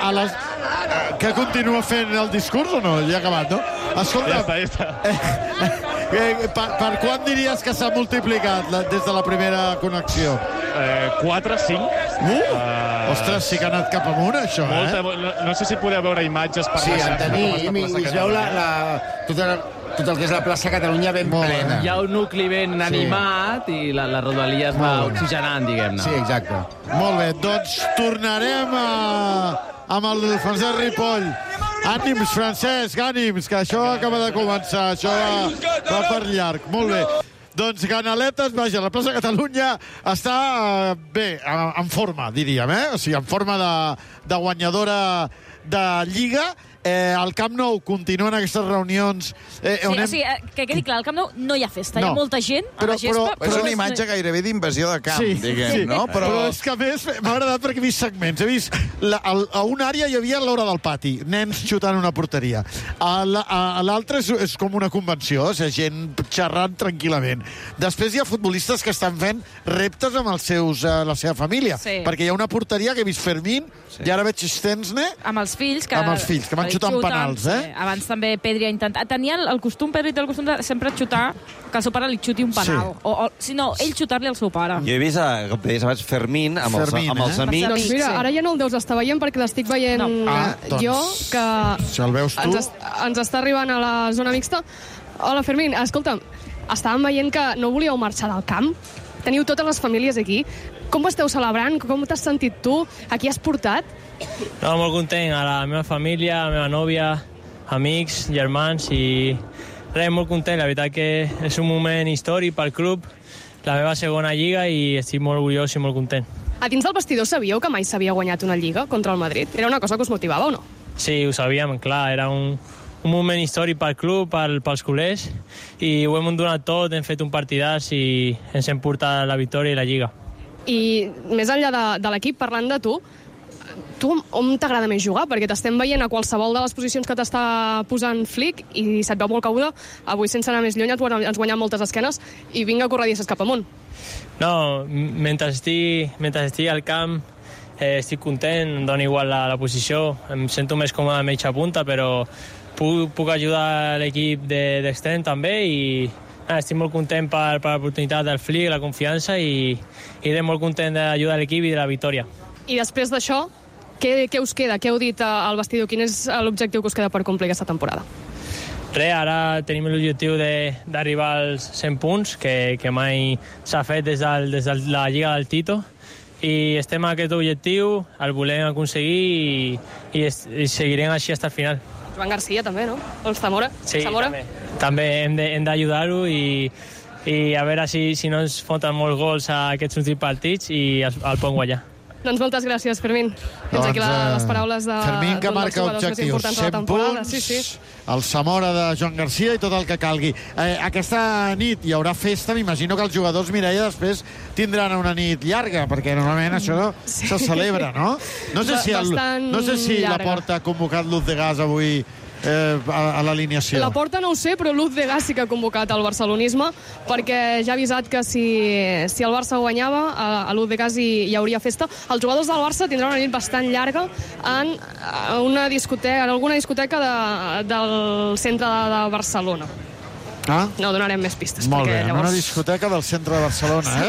que continua fent el discurs o no? Ja ha acabat, no? Escolta'm, ja està. Per quan diries que s'ha multiplicat des de la primera connexió? 4, 5. Ostres, sí que ha anat cap amunt, això, No sé si podeu veure imatges per la xarxa. Sí, en tenim, i es veu tot el que és la plaça Catalunya ben plena. Hi ha un nucli ben animat i la rodalia es va oxigenant, diguem-ne. Sí, exacte. Molt bé, doncs tornarem amb el Francesc Ripoll. Ànims, Francesc, ànims, que això acaba de començar, això va per llarg. Molt bé. Doncs Canaletes, vaja, la plaça Catalunya està bé, en forma, diríem, O sigui, en forma de guanyadora de Lliga. Al Camp Nou continuen aquestes reunions... O sigui, que quedi clar, al Camp Nou no hi ha festa, hi ha molta gent a la gespa. És una imatge gairebé d'invasió de camp, diguem, no? Però és que a més m'ha agradat perquè he vist segments. He vist a una àrea hi havia l'hora del pati, nens xutant una porteria. A l'altra és com una convenció, gent xerrant tranquil·lament. Després hi ha futbolistes que estan fent reptes amb la seva família, perquè hi ha una porteria que he vist Fermín i ara veig Stensne amb els fills que van xutant penals, Abans també Pedri ha intentat... Tenia el costum, Pedri té el costum de sempre xutar, que el seu pare li xuti un penal. O si no, ell xutar-li al seu pare. Jo he vist, com deies abans, Fermín amb els amics. Doncs mira, ara ja no el deus estar veient perquè l'estic veient jo, que si el veus tu... ens està arribant a la zona mixta. Hola, Fermín, escolta'm, estàvem veient que no volíeu marxar del camp. Teniu totes les famílies aquí. Com ho esteu celebrant? Com t'has sentit tu? A qui has portat? No, molt content, a la meva família, a la meva nòvia, amics, germans, i res, molt content. La veritat que és un moment històric pel club, la meva segona lliga, i estic molt orgullós i molt content. A dins del vestidor sabíeu que mai s'havia guanyat una lliga contra el Madrid? Era una cosa que us motivava o no? Sí, ho sabíem, clar, era un moment històric pel club, pels culers, i ho hem donat tot, hem fet un partidàs i ens hem portat la victòria i la lliga. I més enllà de l'equip, parlant de tu on t'agrada més jugar? Perquè t'estem veient a qualsevol de les posicions que t'està posant Flick i se't veu molt còmode. Avui, sense anar més lluny, ens guanyat moltes esquenes i vinga corredisses cap amunt. No, mentre estic al camp estic content, em dona igual la posició, em sento més còmode a mitja punta, però puc ajudar l'equip d'extrem també, i estic molt content per l'oportunitat del Flick, la confiança, i molt content d'ajudar l'equip i de la victòria. I després d'això, què us queda? Què heu dit al vestidor? Quin és l'objectiu que us queda per complir aquesta temporada? Res, ara tenim l'objectiu d'arribar als 100 punts, que mai s'ha fet des de la Lliga del Tito, i estem a aquest objectiu, el volem aconseguir i seguirem així fins al final. Joan Garcia també, no? El Zamora? Sí, també hem d'ajudar-ho i a veure si no ens foten molts gols a aquests últims partits i el podem guanyar. Doncs moltes gràcies, Fermín. Fins aquí les paraules d'un dels jugadors més importants de la temporada. Sí. El Zamora de Joan Garcia i tot el que calgui. Aquesta nit hi haurà festa, m'imagino que els jugadors, Mireia, després tindran una nit llarga, perquè normalment això se celebra, no? No sé si la Porta ha convocat Luz de Gas avui a l'alineació. La Porta no ho sé, però Luz de Gas sí que ha convocat el barcelonisme, perquè ja ha avisat que si el Barça guanyava, a Luz de Gas hi hauria festa. Els jugadors del Barça tindran una nit bastant llarga en alguna discoteca del centre de Barcelona. No donarem més pistes. Molt bé, en una discoteca del centre de Barcelona,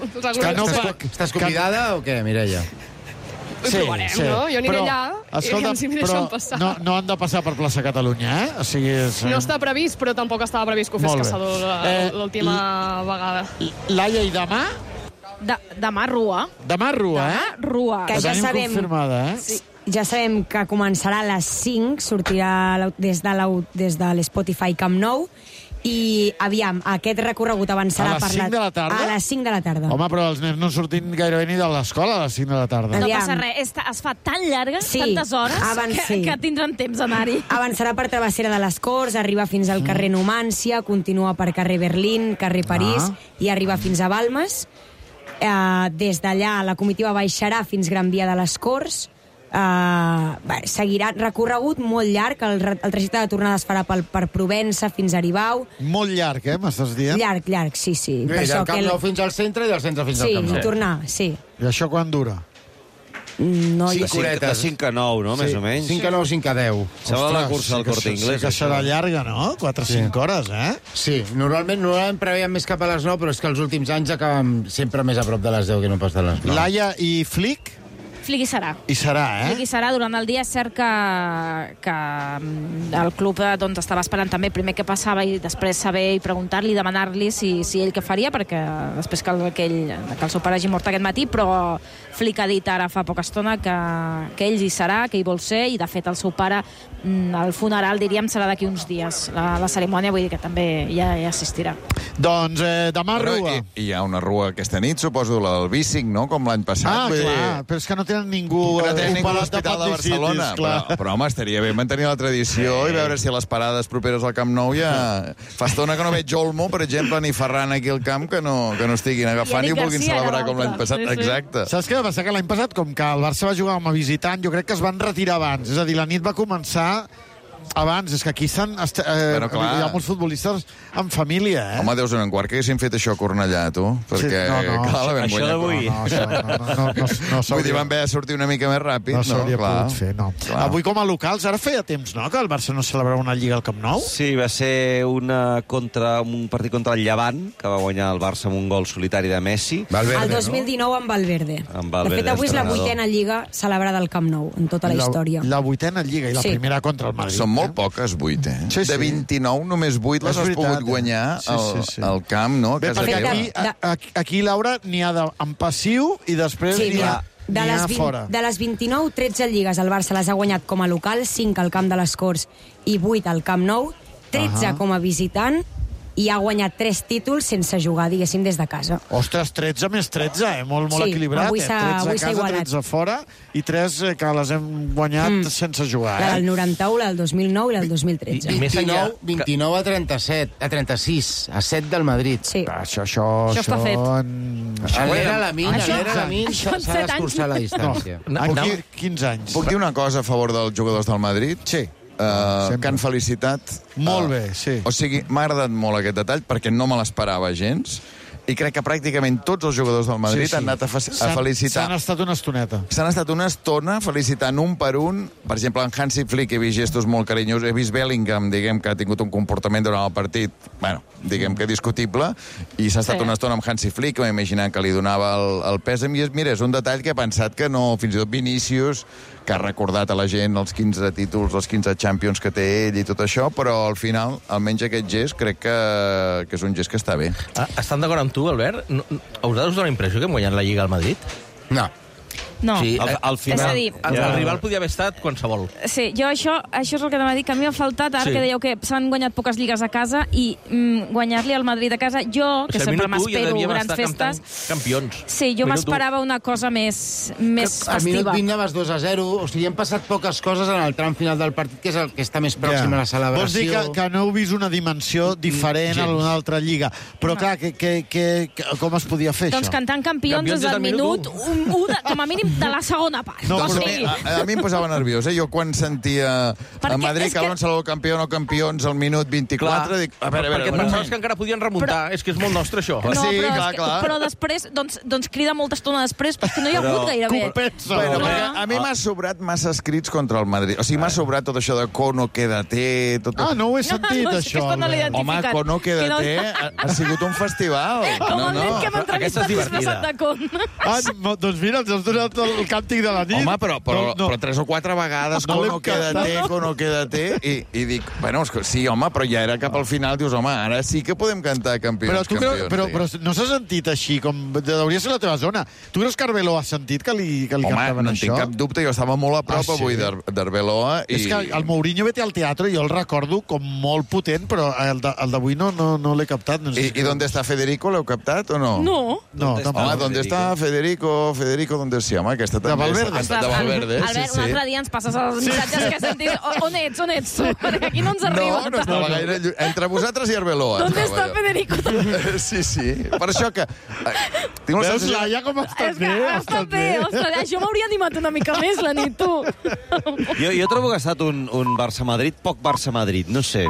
Estàs convidada o què, Mireia? Ho provarem, no? Jo aniré allà i si m'hi deixen passar. No han de passar per plaça Catalunya, eh? O sigui, no està previst, però tampoc estava previst que ho fes Caçador l'última vegada. Laia, i demà? Demà Rua. Demà Rua, Rua. Que ja sabem confirmada, sí. Ja sabem que començarà a les 5, sortirà des de l'Spotify Camp Nou, i aviam, aquest recorregut avançarà a les 5 de la tarda? A les 5 de la tarda. Home, però els nens no sortim gairebé ni de l'escola a les 5 de la tarda. No passa res, es fa tan llarga, tantes hores, que tindran temps d'anar-hi. Avançarà per Travessera de les Corts, arriba fins al carrer Numància, continua per carrer Berlín, carrer París, i arriba fins a Balmes. Des d'allà la comitiva baixarà fins Gran Via de les Corts, seguirà recorregut molt llarg, el trajecte de tornada es farà per Provença fins a Aribau. Molt llarg, m'estàs dient? Llarg, sí. Del Camp Nou fins al centre i del centre fins al Camp Nou. Sí, tornar, sí. I això quan dura? 5 horetes. 5 a 9, no? Més o menys. 5 a 9, 5 a 10. Sembla la cursa del Corte Inglés. Sí que serà llarga, no? 4 o 5 hores, Sí, normalment preveiem més cap a les 9, però és que els últims anys acabem sempre més a prop de les 10 que no pas de les 9. Laia i Flick? Flick hi serà. Hi serà, Flick hi serà. Durant el dia és cert que el club estava esperant també primer què passava i després saber i preguntar-li, demanar-li si ell què faria, perquè després que el seu pare hagi mort aquest matí, però Flick ha dit ara fa poca estona que ell hi serà, que hi vol ser, i de fet el seu pare, el funeral, diríem, serà d'aquí uns dies. La cerimònia, vull dir que també ja assistirà. Doncs demà Rua. Hi ha una Rua aquesta nit, suposo, el Bícic, no?, com l'any passat. Clar, però és que no tenen ningú a l'Hospital de Barcelona. Però, home, estaria bé mantenir la tradició i veure si a les parades properes al Camp Nou ja... Fa estona que no veig Olmo, per exemple, ni Ferran aquí al camp, que no estiguin agafant i ho vulguin celebrar com l'any passat. Exacte. Saps què va passar? Que l'any passat, com que el Barça va jugar com a visitant, jo crec que es van retirar abans. És a dir, la nit va començar abans. És que aquí hi ha molts futbolistes amb família, Home, Déu un quart que haguessin fet això a Cornellà, tu. Perquè, clar, la vam guanyar. No vull dir, van haver de sortir una mica més ràpid. No s'hauria pogut fer, no. Avui, com a locals, ara feia temps, no?, que el Barça no celebrava una Lliga al Camp Nou? Sí, va ser un partit contra el Llevant, que va guanyar el Barça amb un gol solitari de Messi. El 2019 amb Valverde. De fet, avui és la 8ª Lliga celebrada al Camp Nou, en tota la història. La 8ª Lliga i la primera contra el Madrid. Són molt poques, 8, eh? Sí, sí. De 29, només 8 les has pogut guanyar al camp, no? Bé, perquè aquí, Laura, n'hi ha en passiu i després n'hi ha fora. De les 29, 13 lligues el Barça les ha guanyat com a local, 5 al camp de les Corts i 8 al Camp Nou, 13 com a visitant, i ha guanyat 3 títols sense jugar, diguéssim, des de casa. Ostres, 13 més 13, molt equilibrat. Avui 13 a casa, 13 a fora, i 3 que les hem guanyat sense jugar. La del 91, la del 2009 i la del 2013. 29 a 37, a 36, a 7 del Madrid. Sí. Això està fet. A l'Alamin s'ha d'escurçar la distància. Aquí 15 anys. Puc dir una cosa a favor dels jugadors del Madrid? Sí. Que han felicitat. Molt bé, sí. O sigui, m'ha agradat molt aquest detall perquè no me l'esperava gens i crec que pràcticament tots els jugadors del Madrid han anat a felicitar. S'han estat una estoneta. S'han estat una estona felicitant un per un. Per exemple, en Hansi Flick he vist gestos molt carinyosos. He vist Bellingham, diguem, que ha tingut un comportament durant el partit, bueno, diguem que discutible, i s'ha estat una estona amb Hansi Flick, imaginant que li donava el pes. I mira, és un detall que he pensat que no, fins i tot Vinícius, que ha recordat a la gent els 15 títols, els 15 Champions que té ell i tot això, però al final, almenys aquest gest, crec que és un gest que està bé. Estan d'acord amb tu, Albert? Us dona la impressió que hem guanyat la Lliga al Madrid? No. No. Sí, al final, és a dir, el rival podia haver estat qualsevol. Sí, jo això és el que t'anava a dir, que a mi m'ha faltat, ara que dèieu que s'han guanyat poques lligues a casa, i guanyar-li al Madrid a casa, jo, que sempre m'espero grans festes... Campions. Sí, jo m'esperava una cosa més festiva. Al minut 20 anaves 2-0, o sigui, han passat poques coses en el tram final del partit, que és el que està més pròxim a la celebració. Vols dir que no heu vist una dimensió diferent a una altra lliga. Però clar, com es podia fer, això? Doncs cantant campions des del minut 1, com a mínim de la segona part. No, a mi em posava nerviós, jo quan sentia a Madrid que van salvar campió o campions al minut 24, dic, a veure, perquè pensaves que encara podien remuntar, és que és molt nostre això. No, però després, doncs crida molta estona després, perquè no hi ha hagut gairebé. A mi m'ha sobrat massa escrits contra el Madrid. O sigui, m'ha sobrat tot això de Cono, quédate... no ho he sentit, això. Home, Cono, quédate ha sigut un festival. Com el nen que hem entrevistat disfressat de Con. Doncs mira, ens has donat el càntic de la nit. Home, però 3 o 4 vegades Cono, quédate, i dic, bueno, sí, home, però ja era cap al final, dius, home, ara sí que podem cantar campions. Però no s'ha sentit així, com hauria de ser la teva zona. Tu creus que Arbeloa ha sentit que li cantaven això? Home, no tinc cap dubte, jo estava molt a prop avui d'Arbeloa. És que el Mourinho vete al teatre, jo el recordo com molt potent, però el d'avui no l'he captat. I d'on està Federico? L'heu captat o no? No. Home, ¿dónde está Federico? ¿Dónde se llama? Aquesta també. De Valverde. Albert, un altre dia ens passes els missatges que sentim. On ets? Perquè aquí no ens arriba. No estava gaire lluny. Entre vosaltres i Arbeloa. ¿Dónde està Federico? Sí. Per això que... Veus, Laia, com estàs bé? Estàs bé. Ostres, això m'hauria animat una mica més la nit, tu. Jo trobo que ha estat un Barça-Madrid, poc Barça-Madrid, no sé.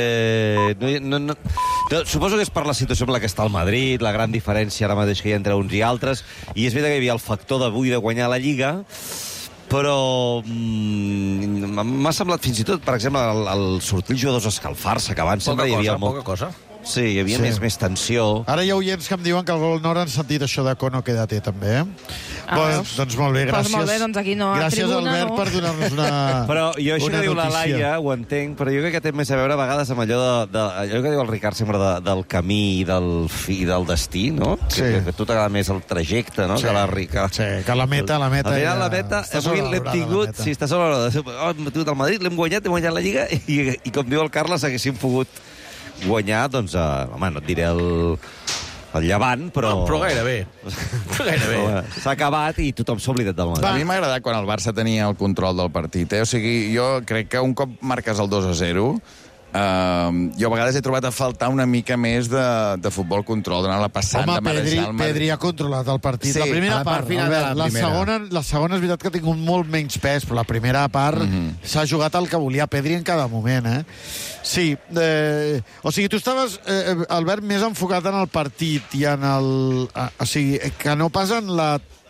Suposo que és per la situació en la que està el Madrid, la gran diferència ara mateix que hi ha entre uns i altres, i és veritat que hi havia el factor d'avui de guanyar la Lliga, però m'ha semblat fins i tot, per exemple, el sortir els jugadors a escalfar-se, que abans sempre hi havia poca cosa. Sí, hi havia més tensió. Ara hi ha oients que em diuen que el gol nord han sentit això de Cono, quédate, també. Doncs molt bé, gràcies. Molt bé, doncs aquí no. Gràcies, Albert, per donar-nos una Però jo això que diu la Laia, ho entenc, però jo crec que té més a veure a vegades amb allò allò que diu el Ricard sempre del camí i del destí, no? Sí. Que a tu t'agrada més el trajecte, no? Sí, que la meta... Al final la meta, avui l'hem tingut, sí, està sobre l'hora. Hem tingut el Madrid, l'hem guanyat la Lliga, i com diu el Carles, haguéssim pogut guanyar, doncs, home, no et diré el Llevant, però... Però gairebé. S'ha acabat i tothom s'ha oblidat del Madrid. A mi m'ha agradat quan el Barça tenia el control del partit, O sigui, jo crec que un cop marques el 2-0, jo a vegades he trobat a faltar una mica més de futbol control, d'anar-la passant, de marejar el Madrid. Pedri ha controlat el partit. Sí, la primera part, la segona és veritat que ha tingut molt menys pes, però la primera part s'ha jugat el que volia Pedri en cada moment, Sí, o sigui, tu estaves, Albert, més enfocat en el partit i en el... O sigui, que no pas en la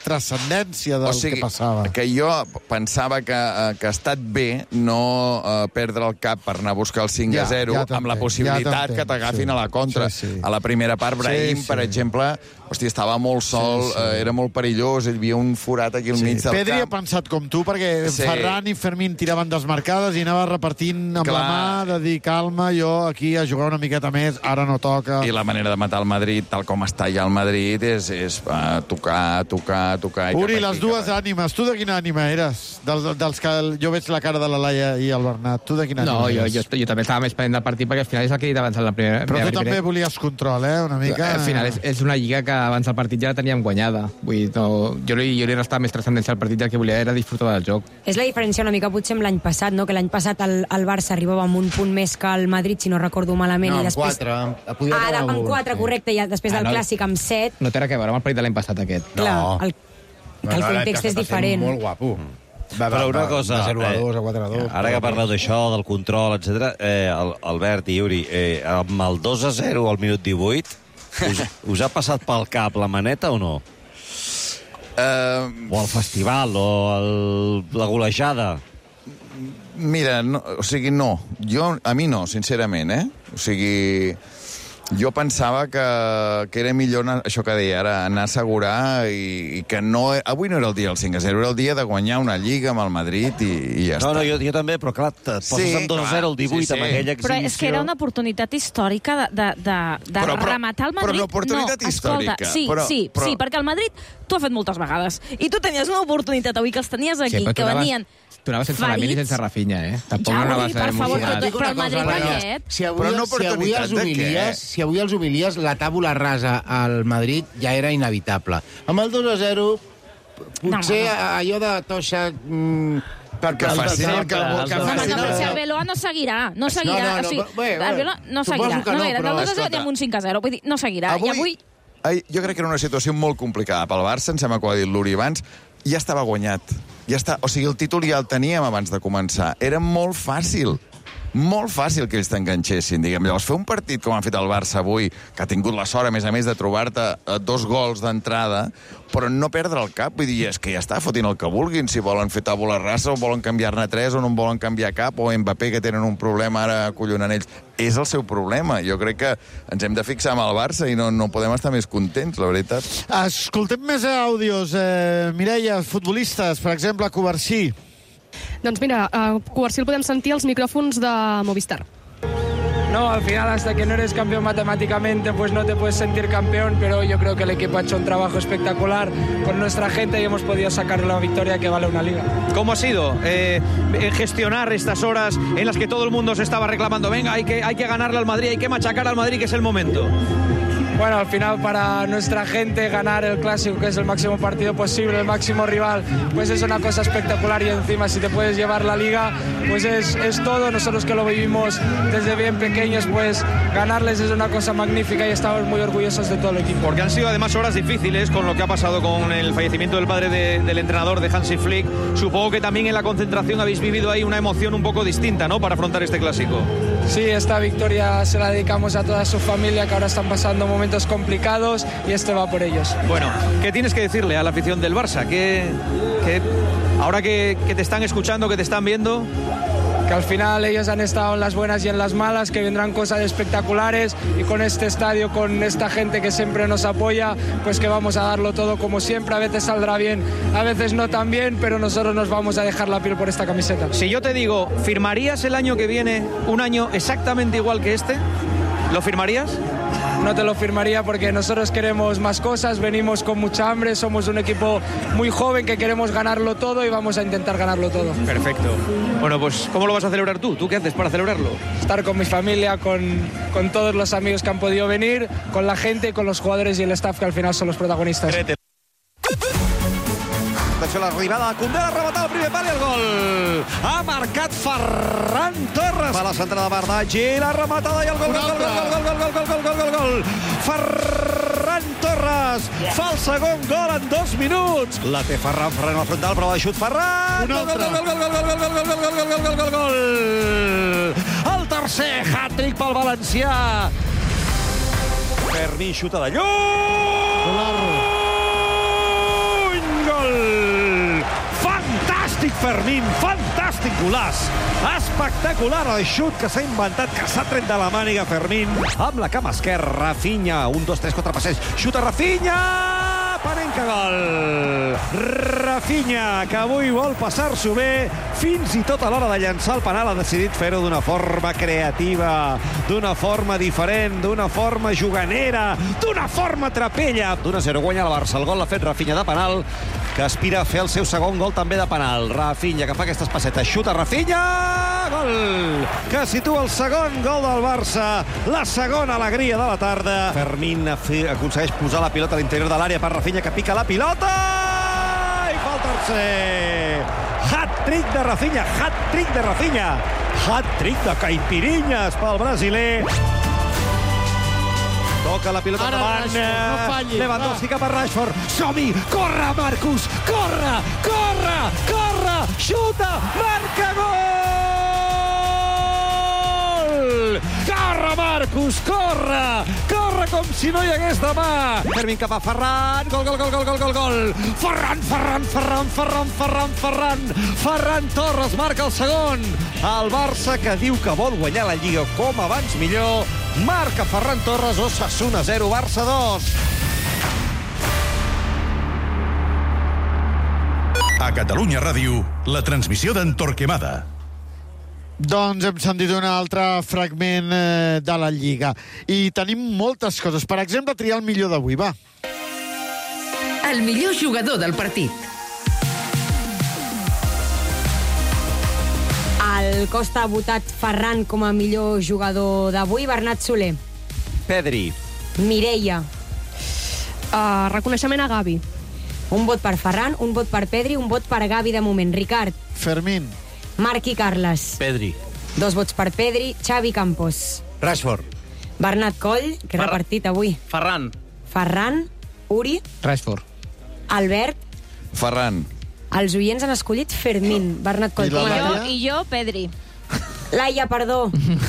transcendència del que passava. Que jo pensava que ha estat bé no perdre el cap per anar a buscar el 5-0 amb la possibilitat que t'agafin a la contra. A la primera part, Brahim, per exemple, estava molt sol, era molt perillós, hi havia un forat aquí al mig del camp. Pedri ha pensat com tu, perquè Ferran i Fermín tiraven desmarcades i anava repartint amb la mà de dir calma, jo aquí a jugar una miqueta més, ara no toca. I la manera de matar el Madrid, tal com està ja el Madrid, és tocar. Uri, les dues ànimes. Tu de quina ànima eres? Dels que jo veig la cara de la Laia i el Bernat. Tu de quina ànima eres? Jo també estava més pendent del partit perquè al final és el que he dit abans en la primera. Però tu també volies control, una mica. Al final és una lliga que abans del partit ja la teníem guanyada. Vull dir, jo li restava més transcendència al partit i el que volia era disfrutar del joc. És la diferència una mica potser amb l'any passat, no? Que l'any passat el Barça arribava amb un punt més que el Madrid, si no recordo malament. No, i després... amb 4, correcte, i després del Clàssic amb 7. No té res a veure amb el partit de l'any passat, aquest. Clar, el context és diferent. Molt guapo. Però una cosa, 0-2 a 4-2. Ara que parleu d'això, del control, etc., Albert i Yuri, amb el 2-0 al minut 18, us ha passat pel cap la maneta o no? O el festival, o la golejada? Mira, no. A mi no, sincerament, O sigui, jo pensava que era millor això que deia ara, anar a assegurar i que no... Avui no era el dia del 5-0, era el dia de guanyar una lliga amb el Madrid i ja està. No, jo també, però clar, et poses amb 2-0 al 18 amb aquella exhibició... Però és que era una oportunitat històrica de rematar el Madrid. Però una oportunitat històrica. Sí, perquè el Madrid t'ho ha fet moltes vegades. I tu tenies una oportunitat avui que els tenies aquí, que venien... Tu anaves sense Lamine i sense Rafinha, Tampoc no anaves emocionat. Però el Madrid guanyet. Si avui els humilies, la tàbula rasa al Madrid ja era inevitable. Amb el 2-0, potser allò de Toixa... Que facin el que si el Beloa no seguirà. No seguirà. El Beloa no seguirà. Del 2-0 tenim un 5-0. Vull dir, no seguirà. I avui... Jo crec que era una situació molt complicada pel Barça, em sembla que ho ha dit l'Uri abans, ja estava guanyat. Ja està. O sigui, el títol ja el teníem abans de començar. Era molt fàcil que ells t'enganxessin, diguem. Llavors, fer un partit com ha fet el Barça avui, que ha tingut la sort, a més de trobar-te 2 gols d'entrada, però no perdre el cap. Vull dir, és que ja està, fotin el que vulguin, si volen fer tàbula rasa, o volen canviar-ne 3, o no en volen canviar cap, o Mbappé, que tenen un problema ara acollonant ells. És el seu problema. Jo crec que ens hem de fixar amb el Barça i no podem estar més contents, la veritat. Escoltem més àudios. Mireia, futbolistes, per exemple, Covarsí. Doncs mira, a Covarsí el podem sentir als micròfons de Movistar. No, al final hasta que no eres campeón matemáticamente pues no te puedes sentir campeón, pero yo creo que el equipo ha hecho un trabajo espectacular con nuestra gente y hemos podido sacar la victoria que vale una liga. ¿Cómo ha sido gestionar estas horas en las que todo el mundo se estaba reclamando? Venga, hay que ganarle al Madrid, hay que machacar al Madrid, que es el momento. Bueno, al final para nuestra gente ganar el Clásico, que es el máximo partido posible, el máximo rival, pues es una cosa espectacular y encima si te puedes llevar la Liga, pues es todo. Nosotros que lo vivimos desde bien pequeños, pues ganarles es una cosa magnífica y estamos muy orgullosos de todo el equipo. Porque han sido además horas difíciles con lo que ha pasado con el fallecimiento del padre del entrenador, de Hansi Flick. Supongo que también en la concentración habéis vivido ahí una emoción un poco distinta, ¿no?, para afrontar este Clásico. Sí, esta victoria se la dedicamos a toda su familia, que ahora están pasando momentos complicados y este va por ellos. Bueno, ¿qué tienes que decirle a la afición del Barça? Que ahora que te están escuchando, que te están viendo... Que al final ellos han estado en las buenas y en las malas, que vendrán cosas espectaculares y con este estadio, con esta gente que siempre nos apoya, pues que vamos a darlo todo como siempre. A veces saldrá bien, a veces no tan bien, pero nosotros nos vamos a dejar la piel por esta camiseta. Si yo te digo, ¿firmarías el año que viene un año exactamente igual que este? ¿Lo firmarías? No te lo firmaría porque nosotros queremos más cosas, venimos con mucha hambre, somos un equipo muy joven que queremos ganarlo todo y vamos a intentar ganarlo todo. Perfecto. Bueno, pues ¿cómo lo vas a celebrar tú? ¿Tú qué haces para celebrarlo? Estar con mi familia, con todos los amigos que han podido venir, con la gente, con los jugadores y el staff que al final son los protagonistas. Atenció a l'arribada de Koundé, ha rematat el primer pal i el gol. Ha marcat Ferran Torres. Va la centrada de Bardaggi, la rematada i el gol. Gol. Ferran Torres fa el segon gol en 2 minuts. La té Ferran a la frontal, prova de xut Ferran. Gol. El tercer hat-trick pel valencià. Fermín xuta de lluny. Gol! Fantàstic, Fermín, fantàstic golaç. Espectacular el xut que s'ha inventat, que s'ha tret de la màniga Fermín. Amb la cama esquerra, Rafinha. 1, 2, 3, 4 passeig. Xuta Rafinha! Panenka, gol! Rafinha, que avui vol passar-s'ho bé, fins i tot a l'hora de llançar el penal ha decidit fer-ho d'una forma creativa, d'una forma diferent, d'una forma juganera, d'una forma trapella. D'1-0 guanya el Barça. El gol l'ha fet Rafinha de penal, que aspira a fer el seu segon gol també de penal. Rafinha, que fa aquestes passetes. Xuta Rafinha! Gol! Que situa el segon gol del Barça. La segona alegria de la tarda. Fermín aconsegueix posar la pilota a l'interior de l'àrea per Rafinha, que pica la pilota! I fa el tercer! Hat-trick de Rafinha, hat-trick de Rafinha! Hat-trick de caipirinyes pel brasiler. Toca la pilota endavant. No falli. Lewandowski cap a Rashford. Som-hi! Corre, Marcus! Corre! Corre! Corre! Xuta! Marca! Gol! Corre, Marcus! Corre! Corre com si no hi hagués demà! Fermín cap a Ferran. Gol, gol, gol, gol, gol, gol, gol! Ferran Torres marca el segon. El Barça, que diu que vol guanyar la Lliga com abans millor, marca Ferran Torres. Osasuna 0, Barça 2. A Catalunya Ràdio, la transmissió d'en Torquemada. Doncs hem sentit un altre fragment de la Lliga. I tenim moltes coses. Per exemple, triar el millor d'avui, va. El millor jugador del partit. El Costa ha votat Ferran com a millor jugador d'avui. Bernat Soler. Pedri. Mireia. Reconeixement a Gavi. Un vot per Ferran, un vot per Pedri, un vot per Gavi de moment. Ricard. Fermín. Marc i Carles. Pedri. 2 vots per Pedri. Xavi Campos. Rashford. Bernat Coll, que he repartit avui. Ferran. Ferran. Uri. Rashford. Albert. Ferran. Els oients han escollit Fermín. Bernat Coll. I jo, Pedri. Laia, perdó.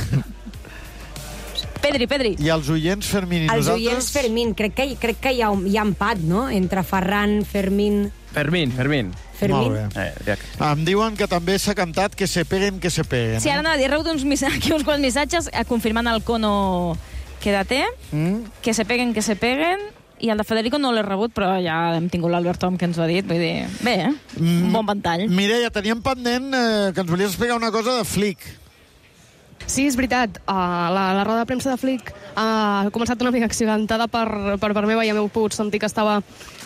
Pedri. I els oients, Fermín, i els nosaltres? Els oients, Fermín. Crec que hi ha empat, no?, entre Ferran, Fermín... Fermín. Molt bé. Em diuen que també s'ha cantat que se peguen. Sí, ara anava a dir, he rebut uns quants missatges confirmant el Cono Quédate, que se peguen, i el de Federico no l'he rebut, però ja hem tingut l'Albert Tom que ens ho ha dit, vull dir, bé, un bon ventall. Mireia, teníem pendent que ens volies explicar una cosa de Flick. Sí, és veritat. La roda de premsa de Flick ha començat una mica accidentada per part meva. Ja m'heu pogut sentir que estava...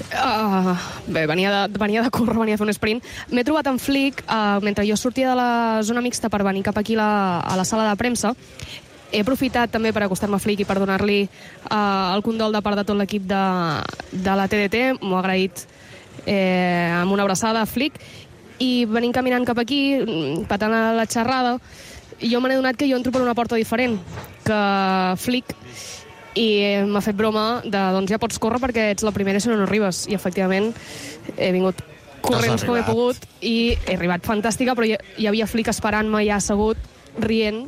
Bé, venia de córrer, venia a fer un sprint. M'he trobat amb Flick mentre jo sortia de la zona mixta per venir cap aquí a la sala de premsa. He aprofitat també per acostar-me a Flick i per donar-li el condol de part de tot l'equip de la TDT. M'ho ha agraït amb una abraçada a Flick. I venint caminant cap aquí, patant a la xerrada, jo me n'he donat que jo entro per una porta diferent que Flick, i m'ha fet broma de, doncs ja pots córrer perquè ets la primera si no arribes. I efectivament he vingut corrents com he pogut i he arribat fantàstica, però hi havia Flick esperant-me ja assegut, rient,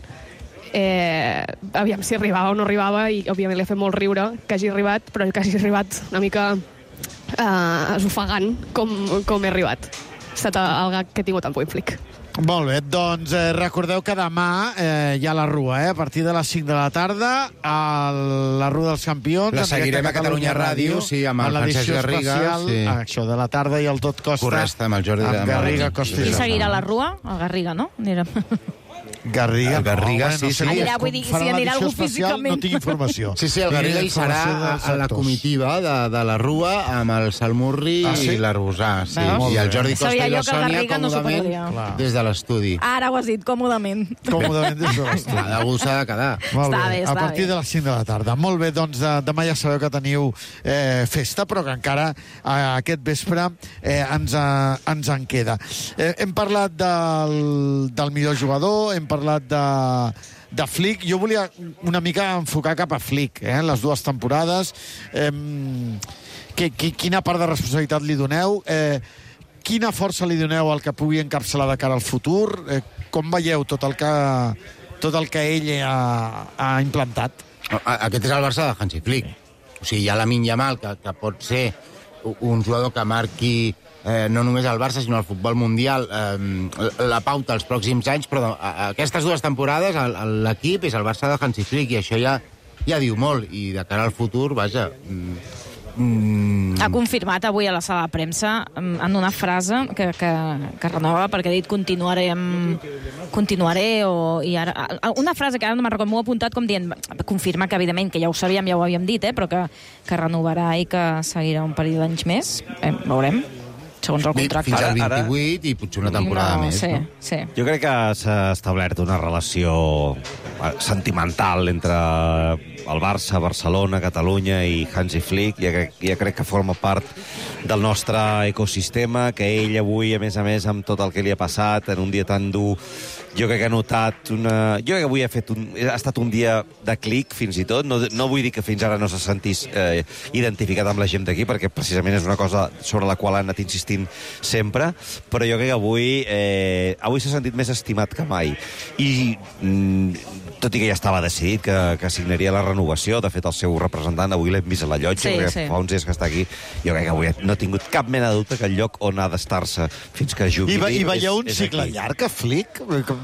aviam si arribava o no arribava, i òbviament li ha fet molt riure que hagi arribat, però que hagi arribat una mica esofegant com he arribat. Ha estat el gag que he tingut amb Flick. Molt bé, doncs recordeu que demà hi ha la Rua, a partir de les 5 de la tarda, a la Rua dels Campions. La seguirem a Catalunya Ràdio, sí, amb el Francesc Garriga. Sí. Això de la tarda i el Tot Costa. Correcte, amb el Jordi de Garriga, Costa. Qui seguirà la Rua? El Garriga, no? Garriga, el Garriga, sí. Anirà, vull dir, si anirà algú físicament. No tinc informació. Sí, el Garriga hi serà a la comitiva de la Rua amb el Salmurri i l'Arbusà. Sí. I el Jordi Costa i la Sònia còmodament des de l'estudi. Ara ho has dit, còmodament. Còmodament des de l'estudi. Algú s'ha de quedar. Molt bé, a partir de les 5 de la tarda. Molt bé, doncs demà ja sabeu que teniu festa, però que encara aquest vespre ens en queda. Hem parlat del millor jugador, hem parlat de Flick. Jo volia una mica enfocar cap a Flick, les dues temporades. Quina part de responsabilitat li doneu? Quina força li doneu al que pugui encapçalar de cara al futur? Com veieu tot el que ell ha implantat? Aquest és el Barça de Hansi Flick. O sigui, hi ha Lamine Yamal, que pot ser un jugador que marqui no només al Barça, sinó al futbol mundial, la pauta als pròxims anys, però aquestes 2 temporades l'equip és el Barça de Hansi Flick, i això ja diu molt, i de cara al futur, vaja... Ha confirmat avui a la sala de premsa en una frase que renova, perquè ha dit continuaré, i ara... Una frase que ara no me'n recordo, m'ho he apuntat com dient, confirma que evidentment, que ja ho sabíem, ja ho havíem dit, però que renovarà i que seguirà un parell d'anys més. Veurem, segons el contracte. Fins al 28 i potser una temporada més. Sí. Jo crec que s'ha establert una relació sentimental entre el Barça, Barcelona, Catalunya i Hansi Flick. Ja crec que forma part del nostre ecosistema, que ell avui, a més, amb tot el que li ha passat, en un dia tan dur, jo crec que ha notat una... Jo crec que avui ha estat un dia de clic, fins i tot. No vull dir que fins ara no s'ha sentit identificat amb la gent d'aquí, perquè precisament és una cosa sobre la qual ha anat insistint sempre, però jo crec que avui s'ha sentit més estimat que mai. I tot i que ja estava decidit que signaria la renovació, de fet el seu representant avui l'hem vist a la llotja, perquè fa uns dies que està aquí, jo crec que avui no ha tingut cap mena de dubte que el lloc on ha d'estar-se fins que jubili... I veieu un cicle llarg a Flick?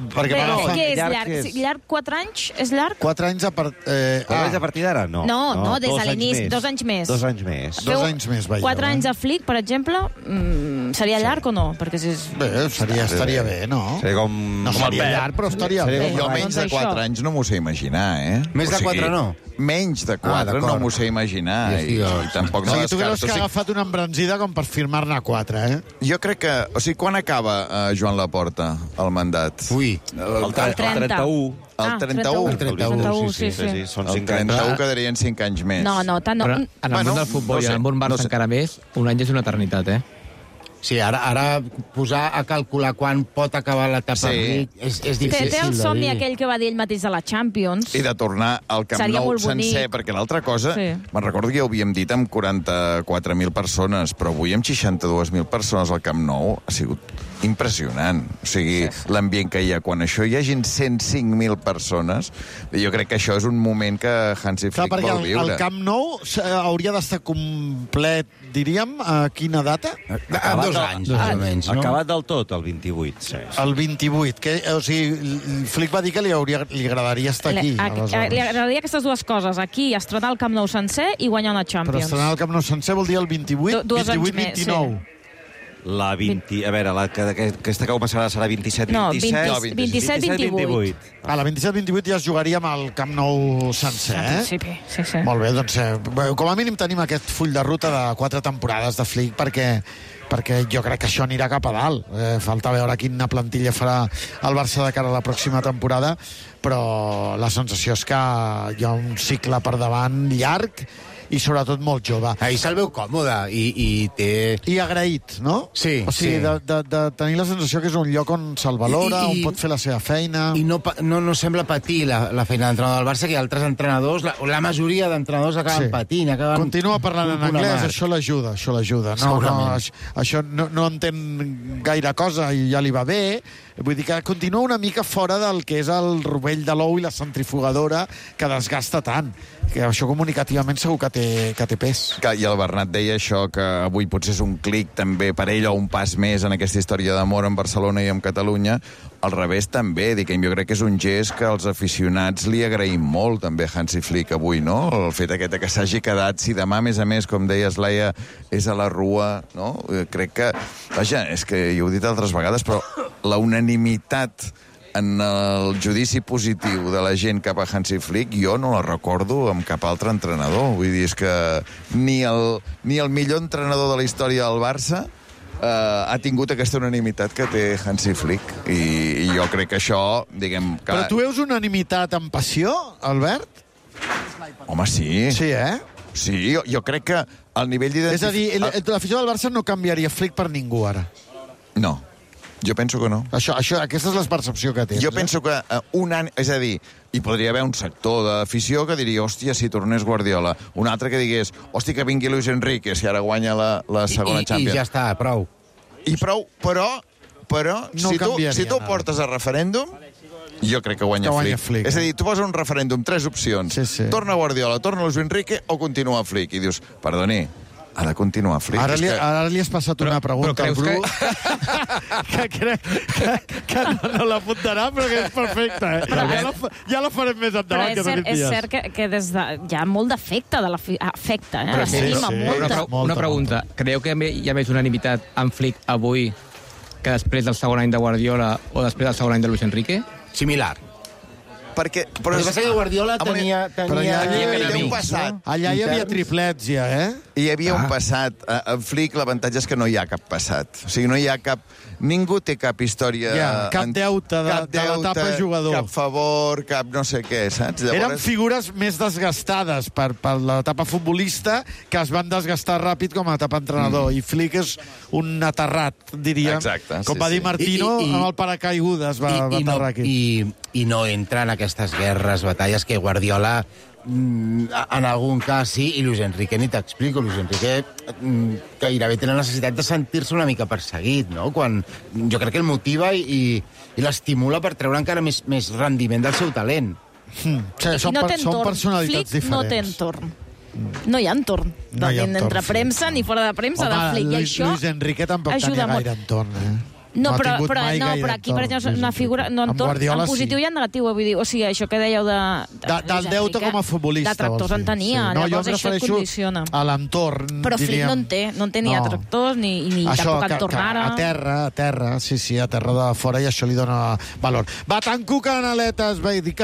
Què és llarg? Llarg 4 anys? És llarg? 4 anys a partir d'ara? No, des de l'inici, 2 anys més. 2 anys més. 2 anys més, veieu. 4 anys a Flick, per exemple, seria llarg o no? Bé, estaria bé, no? No seria llarg, però estaria bé. Jo menys de 4 anys no m'ho sé imaginar, Més de 4 no? Menys de 4 no m'ho sé imaginar. I tampoc no descarto. Tu creus que ha agafat una embranzida com per firmar-ne 4, Jo crec que... O sigui, quan acaba Joan Laporta el mandat? Ui, el 31. El 31? El 31, sí. Són 5 anys. El 31 quedarien 5 anys més. No, tant no. Però en el món del futbol i en el món Barça encara més, un any és una eternitat, Sí, ara posar a calcular quan pot acabar l'etapa és difícil. Té el somni aquell que va dir ell mateix de la Champions. I de tornar al Camp Nou sencer, perquè l'altra cosa, me'n recordo que ja ho havíem dit amb 44.000 persones, però avui amb 62.000 persones al Camp Nou ha sigut impressionant. O sigui, l'ambient que hi ha. Quan això hi hagin 105.000 persones, jo crec que això és un moment que Hansi Flick vol viure. El Camp Nou hauria d'estar complet, diríem, a quina data? A 2 anys, més o menys, no? Acabat del tot, el 28. Sí. El 28. O sigui, Flick va dir que li agradaria estar aquí. Li agradaria aquestes 2 coses. Aquí, estrenar el Camp Nou sencer i guanyar una Champions. Però estrenar el Camp Nou sencer vol dir el 28? 28-29. La 20... A veure, aquesta que començarà serà 27-27? No, 27-28. La 27-28 ja es jugaria amb el Camp Nou sencer, sí. Molt bé, doncs com a mínim tenim aquest full de ruta de 4 temporades de Flick, perquè jo crec que això anirà cap a dalt. Falta veure quina plantilla farà el Barça de cara a la pròxima temporada, però la sensació és que hi ha un cicle per davant llarg i sobretot molt jove. Ahir se'l veu còmode i té... I agraït, no? Sí. O sigui, de tenir la sensació que és un lloc on se'l valora, on pot fer la seva feina... I no sembla patir la feina d'entrenador del Barça, que altres entrenadors, la majoria d'entrenadors acaben patint, acaben... Continua parlant en anglès, això l'ajuda. Això no entén gaire cosa i ja li va bé. Vull dir que continua una mica fora del que és el rovell de l'ou i la centrifugadora que desgasta tant. Que això comunicativament segur que té pes. I el Bernat deia això, que avui potser és un clic també per ell o un pas més en aquesta història d'amor en Barcelona i en Catalunya. Al revés també, diguem, jo crec que és un gest que els aficionats li agraïm molt també a Hansi Flick avui, no? El fet aquest que s'hagi quedat, si demà, a més, com deies, Laia, és a la Rua, no? Crec que, vaja, és que jo ho he dit altres vegades, però la unanimitat en el judici positiu de la gent cap a Hansi Flick, jo no la recordo amb cap altre entrenador. Vull dir, és que ni el millor entrenador de la història del Barça ha tingut aquesta unanimitat que té Hansi Flick. I jo crec que això, diguem... Que... Però tu veus unanimitat amb passió, Albert? Home, sí. Sí, Sí, jo crec que el nivell d'identificació... És a dir, l'afició del Barça no canviaria Flick per ningú, ara. No. Jo penso que no. Aquesta és la percepció que tens. Jo penso que és a dir, hi podria haver un sector d'afició que diria, hòstia, si tornés Guardiola. Un altre que digués, hòstia, que vingui Luis Enrique, si ara guanya la segona Champions. I ja està, prou. Però si tu ho portes a referèndum, jo crec que guanya Flick. És a dir, tu poses un referèndum, 3 opcions. Torna Guardiola, torna Luis Enrique o continua Flick. I dius, perdoni, Ha de continuar Flick. Ara li has passat una pregunta al Bru que crec que no l'apuntarà, però que és perfecta. Ja la farem més endavant. Però és cert que hi ha molt d'afecte de l'afecte. Una pregunta. Creieu que hi ha més unanimitat amb Flick avui que després del segon any de Guardiola o després del segon any de Luis Enrique? Similar. Però el que passa que Guardiola tenia un passat. Allà hi havia triplets, ja, Hi havia un passat. A Flick l'avantatge és que no hi ha cap passat. O sigui, no hi ha cap... Ningú té cap història... Cap deute de l'etapa jugador. Cap favor, cap no sé què, saps? Eren figures més desgastades per l'etapa futbolista que es van desgastar ràpid com a etapa entrenador. I Flick és un aterrat, diria. Exacte. Com va dir Martino, amb el paracaigudes va aterrar aquí. I no entra en aquestes guerres, batalles que Guardiola en algun cas sí, i Luis Enrique ni t'explico. Luis Enrique gairebé té la necessitat de sentir-se una mica perseguit, no? Quan jo crec que el motiva i l'estimula per treure encara més rendiment del seu talent. Són personalitats diferents. Flick no té entorn. No hi ha entorn. Entre premsa ni fora de premsa de Flick. Luis Enrique tampoc tenia gaire entorn, No, però aquí, per exemple, una figura no entorn en positiu i en negatiu, vull dir, o sigui, això que dèieu del deute com a futbolista. Detractors en tenia, llavors això et condiciona. A l'entorn, però Flick no en té ni detractors, ni tampoc entorn ara. A terra, sí, a terra de fora, i això li dona valor. Batancu Canaletes,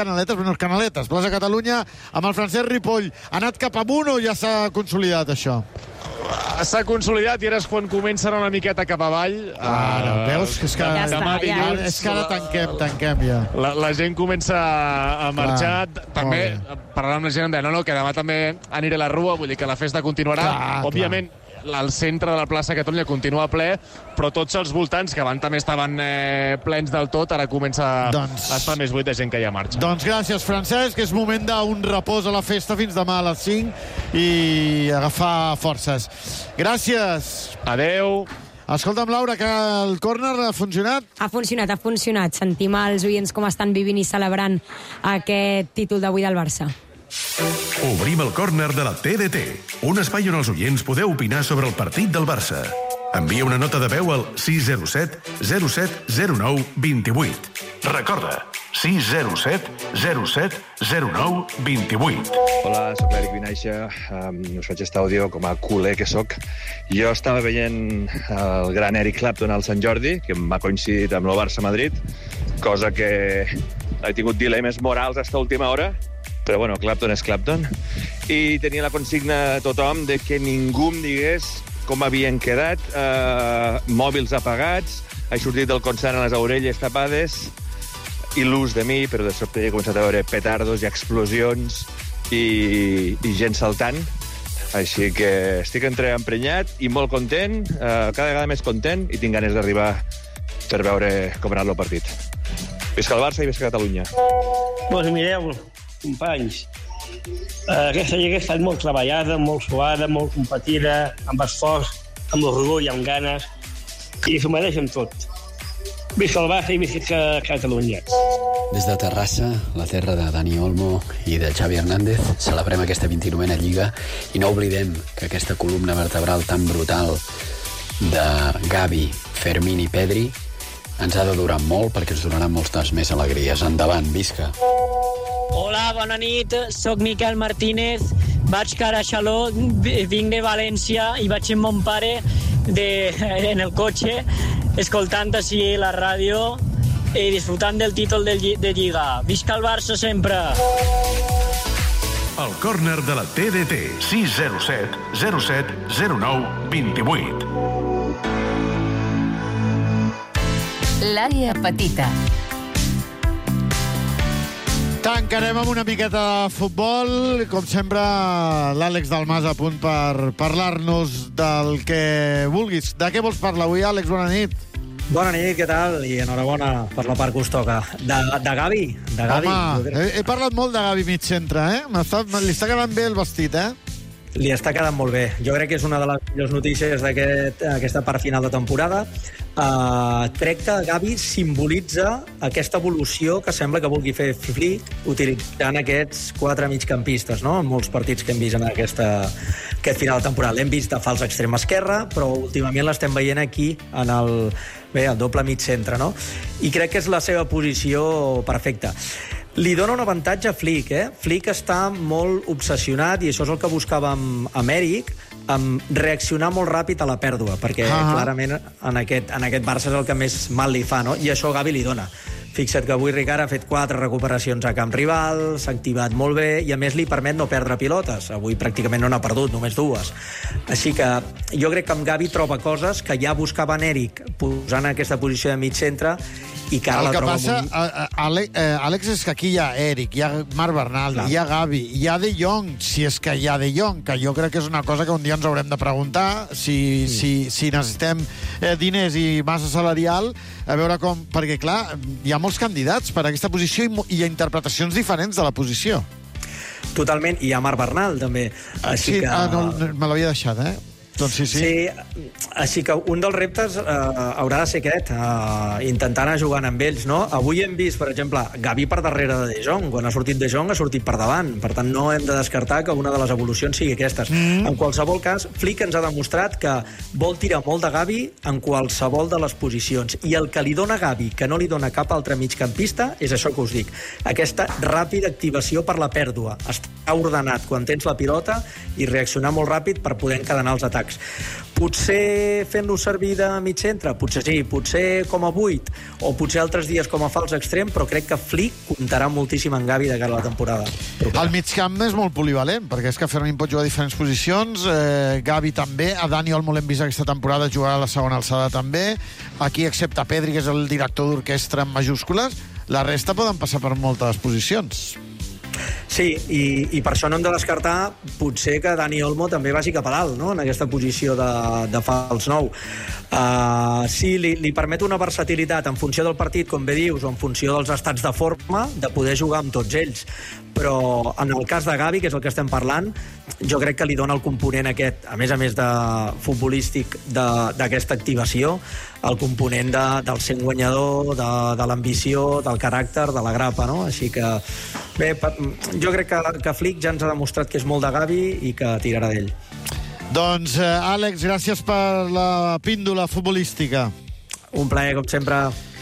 Plaça Catalunya, amb el Francesc Ripoll. Ha anat cap amunt o ja s'ha consolidat, això? S'ha consolidat i ara és quan comencen una miqueta cap avall. Veus? És que ara tanquem ja. La gent comença a marxar. També, parlant amb la gent, em deia, que demà també aniré a la Rua, vull dir que la festa continuarà. Òbviament, el centre de la plaça Catalunya continua ple, però tots els voltants, que abans també estaven plens del tot, ara comença a estar més buit de gent que ja marxa. Doncs gràcies, Francesc. És moment d'un repòs a la festa fins demà a les 5 i agafar forces. Gràcies. Adeu. Escolta'm, Laura, que el córner ha funcionat? Ha funcionat. Sentim els oients com estan vivint i celebrant aquest títol d'avui del Barça. Obrim el córner de la TDT, un espai on els oients podeu opinar sobre el partit del Barça. Envia una nota de veu al 607 07 09 28. Recorda, 607 07 09 28. Hola, soc l'Eric Vinaixa. Us faig aquest àudio com a culer que soc. Jo estava veient el gran Eric Clapton al Sant Jordi, que m'ha coincidit amb el Barça-Madrid, cosa que he tingut dilemes morals fins a última hora, però bueno, Clapton és Clapton. I tenia la consigna a tothom de que ningú em digués com havien quedat, mòbils apagats, he sortit del concert amb les orelles tapades, il·lús de mi, però de sobte he començat a veure petardos i explosions i gent saltant. Així que estic entre emprenyat i molt content, cada vegada més content, i tinc ganes d'arribar per veure com ha anat el partit. Visca el Barça i visca Catalunya. Doncs mireu, companys, aquesta lliga ha estat molt treballada, molt suada, molt competida, amb esforç, amb orgull i amb ganes, i s'ho mereixen tot. Visca el Barça i visca Catalunya. Des de Terrassa, la terra de Dani Olmo i de Xavi Hernández, celebrem aquesta 29a Lliga i no oblidem que aquesta columna vertebral tan brutal de Gavi, Fermín i Pedri ens ha de durar molt perquè ens donaran moltes més alegries. Endavant, visca! Hola, bona nit, soc Miquel Martínez, vaig cara a Xaló, vinc de València i vaig amb mon pare en el cotxe, escoltant així la ràdio i disfrutant del títol de Lliga. Visca el Barça sempre! El córner de la TDT, 607 07 09 28. L'àrea petita. Tancarem amb una miqueta de futbol. Com sempre, l'Àlex Dalmas a punt per parlar-nos del que vulguis. De què vols parlar avui, Àlex? Bona nit. Bona nit, què tal? I enhorabona per la part que us toca. De Gavi. Home, he parlat molt de Gavi mig centre, li està quedant bé el vestit, Li està quedant molt bé. Jo crec que és una de les millors notícies d'aquesta part final de temporada. crec que Gavi simbolitza aquesta evolució que sembla que vulgui fer Flick utilitzant aquests 4 migcampistes, no? En molts partits que hem vist en aquest final de temporada. L'hem vist de fals extrem esquerra, però últimament l'estem veient aquí en el doble mig centre, no? I crec que és la seva posició perfecta. Li dona un avantatge a Flick, Flick està molt obsessionat, i això és el que buscava amb Eric, amb reaccionar molt ràpid a la pèrdua, perquè clarament en aquest Barça és el que més mal li fa, no? I això Gavi li dona. Fixa't que avui Ricard ha fet 4 recuperacions a camp rival, s'ha activat molt bé i a més li permet no perdre pilotes. Avui pràcticament no n'ha perdut, només 2. Així que jo crec que amb Gavi troba coses que ja buscava en Eric posant aquesta posició de mig centre i que ara la troba... El que passa, Àlex, és que aquí hi ha Eric, hi ha Marc Bernal, hi ha Gavi, hi ha De Jong, si és que hi ha De Jong, que jo crec que és una cosa que un dia ens haurem de preguntar, si necessitem diners i massa salarial, a veure com... Perquè, clar, hi ha molts candidats per a aquesta posició i hi ha interpretacions diferents de la posició. Totalment, i hi ha Marc Bernal, també. Així que... no, me l'havia deixat, Doncs sí. Així que un dels reptes haurà de ser aquest, intentar anar jugant amb ells, no? Avui hem vist, per exemple, Gavi per darrere de De Jong. Quan ha sortit De Jong, ha sortit per davant. Per tant, no hem de descartar que una de les evolucions sigui aquestes. En qualsevol cas, Flick ens ha demostrat que vol tirar molt de Gavi en qualsevol de les posicions. I el que li dona Gavi, que no li dona cap altre migcampista, és això que us dic. Aquesta ràpida activació per la pèrdua. Estar ordenat quan tens la pilota i reaccionar molt ràpid per poder encadenar els atacs. Potser fent-lo servir de mig centre, potser sí, potser com a 8, o potser altres dies com a fals extrem, però crec que Flick comptarà moltíssim en Gavi de cara a la temporada. El migcamp és molt polivalent, perquè és que Fermín pot jugar a diferents posicions, Gavi també, a Dani Olmo l'hem vist aquesta temporada jugar a la segona alçada també, aquí excepte Pedri, que és el director d'orquestra en majúscules, la resta poden passar per moltes posicions. Sí, i per això no hem de descartar potser que Dani Olmo també vagi cap a dalt, no? En aquesta posició de fals 9. Sí, li permet una versatilitat en funció del partit, com bé dius, o en funció dels estats de forma, de poder jugar amb tots ells. Però en el cas de Gavi, que és el que estem parlant, jo crec que li dona el component aquest, a més de futbolístic d'aquesta activació, el component del ser guanyador, de l'ambició, del caràcter, de la grapa, no? Així que, bé, jo crec que Flick ja ens ha demostrat que és molt de Gavi i que tirarà d'ell. Doncs, Àlex, gràcies per la píndola futbolística. Un plaer, com sempre.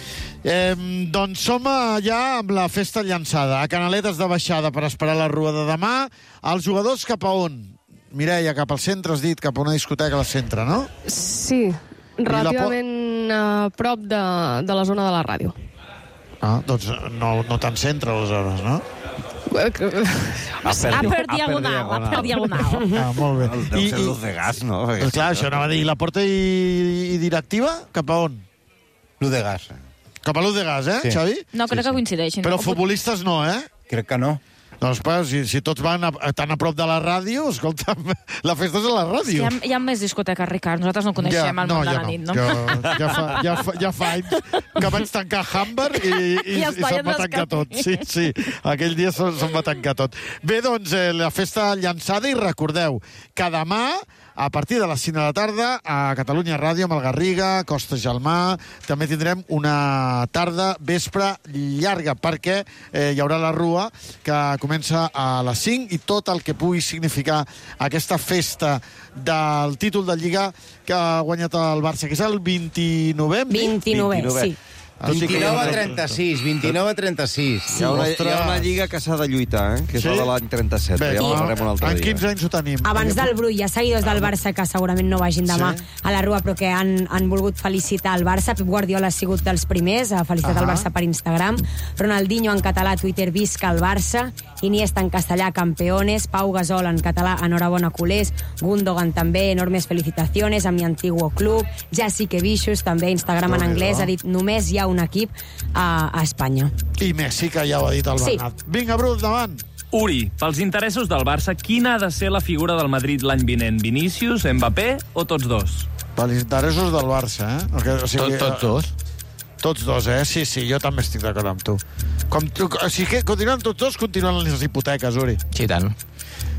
Doncs som ja amb la festa llançada. A Canaletes de baixada per esperar la rua de demà. Els jugadors cap a on? Mireia, cap al centre, has dit, cap a una discoteca al centre, no? Sí, relativament a prop de la zona de la ràdio. Doncs no tan centre, aleshores, no? Per diagonal. Molt bé. Deu ser l'ús de gas, no? Clar, això anava a dir. La porta i directiva, cap a on? L'ús de gas. Cap a l'ús de gas, Sí. Xavi? No crec que coincideixin. Però futbolistes no, Crec que no. Doncs, si tots van tan a prop de la ràdio, escolta, la festa és a la ràdio. Hi ha més discoteques, Ricard. Nosaltres no coneixem el món de la nit, no? Ja fa anys que vaig tancar Hamburg i se'm va tancar tot. Sí, aquell dia se'm va tancar tot. Bé, doncs, la festa llançada, i recordeu que demà, a partir de les 5 de la tarda, a Catalunya Ràdio, amb el Garriga, Costa Gelmà, també tindrem una tarda vespre llarga, perquè hi haurà la rua, que comença a les 5, i tot el que pugui significar aquesta festa del títol de Lliga que ha guanyat el Barça, que és el 29è? 29è, sí. 29-36, 29-36. Hi ha una lliga que s'ha de lluitar, que és la de l'any 37. Bé, ja parlarem un altre dia. En 15 anys ho tenim. Abans del Bru, hi ha seguidors del Barça que segurament no vagin demà a la rua, però que han volgut felicitar el Barça. Pep Guardiola ha sigut dels primers, ha felicitat el Barça per Instagram. Ronaldinho en català, Twitter, visca el Barça. Iniesta en castellà, campeones. Pau Gasol en català, enhorabona culers. Gundogan també, enormes felicitaciones a mi antiguo club. Jessica Vicious també, Instagram en anglès, ha dit només hi ha un equip a Espanya. I Messi, que ja ho ha dit el Bernat. Vinga, Bru, endavant. Uri, pels interessos del Barça, quina ha de ser la figura del Madrid l'any vinent? Vinícius, Mbappé o tots dos? Pels interessos del Barça, Tots dos. Tots dos, Sí, jo també estic d'acord amb tu. O sigui que continuen tots dos, continuen les hipoteques, Uri. Sí, tant.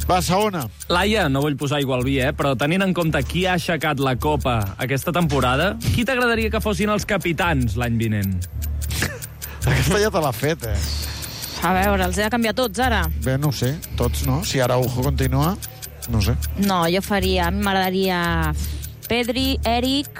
Va, segona. Laia, no vull posar aigua al vi, però tenint en compte qui ha aixecat la Copa aquesta temporada, qui t'agradaria que fossin els capitans l'any vinent? Aquesta ja te l'ha fet, A veure, els he de canviar tots, ara. Bé, no ho sé, tots no. Si Araujo continua, no sé. No, jo faria... A mi m'agradaria Pedri, Eric...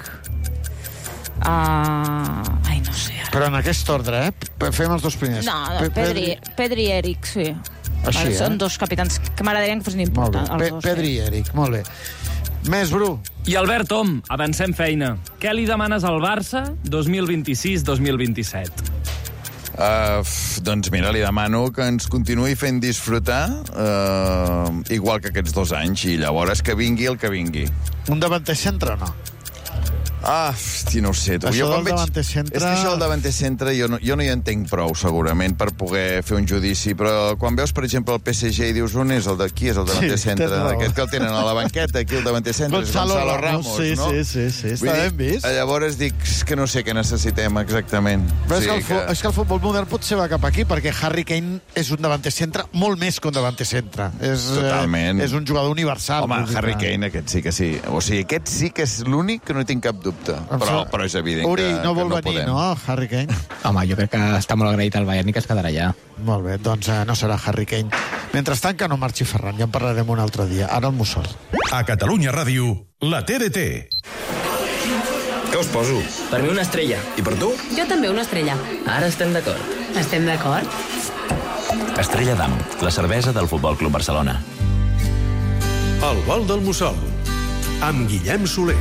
Ai, no sé. Però en aquest ordre, Fem els dos primers. No, Pedri i Eric, sí. Així, Són dos capitans que m'agradarien que fossin importants. Pedri i Eric, molt bé. Més, Bru. I Albert Tom, avancem feina. Què li demanes al Barça 2026-2027? Doncs mira, li demano que ens continuï fent disfrutar igual que aquests 2 anys, i llavors que vingui el que vingui. Un davanter centre o no? Hosti, no ho sé. Això del davanter centre... És que això del davanter centre jo no hi entenc prou, segurament, per poder fer un judici, però quan veus, per exemple, el PSG i dius, qui és el davanter centre? Aquest que el tenen a la banqueta, aquí el davanter centre és Gonzalo Ramos, no? Sí, està ben vist. Llavors dic que no sé què necessitem exactament. Però és que el futbol modern potser va cap aquí, perquè Harry Kane és un davanter centre molt més que un davanter centre. Totalment. És un jugador universal. Home, Harry Kane, aquest sí que sí. O sigui, aquest sí que és l'únic que no tinc cap dubte. Però és evident Uri, que no vol venir, podem. no, Harry Kane? Home, jo crec que està molt agraït al Bayern i que es quedarà allà. Molt bé, doncs no serà Harry Kane. Mentrestant, que no marxi Ferran, ja en parlarem un altre dia. Ara el Mussol. A Catalunya Ràdio, la TDT. Què us poso? Per mi una estrella. I per tu? Jo també una estrella. Ara estem d'acord. Estem d'acord? Estrella d'Am, la cervesa del Futbol Club Barcelona. El vol del Mussol, amb Guillem Soler.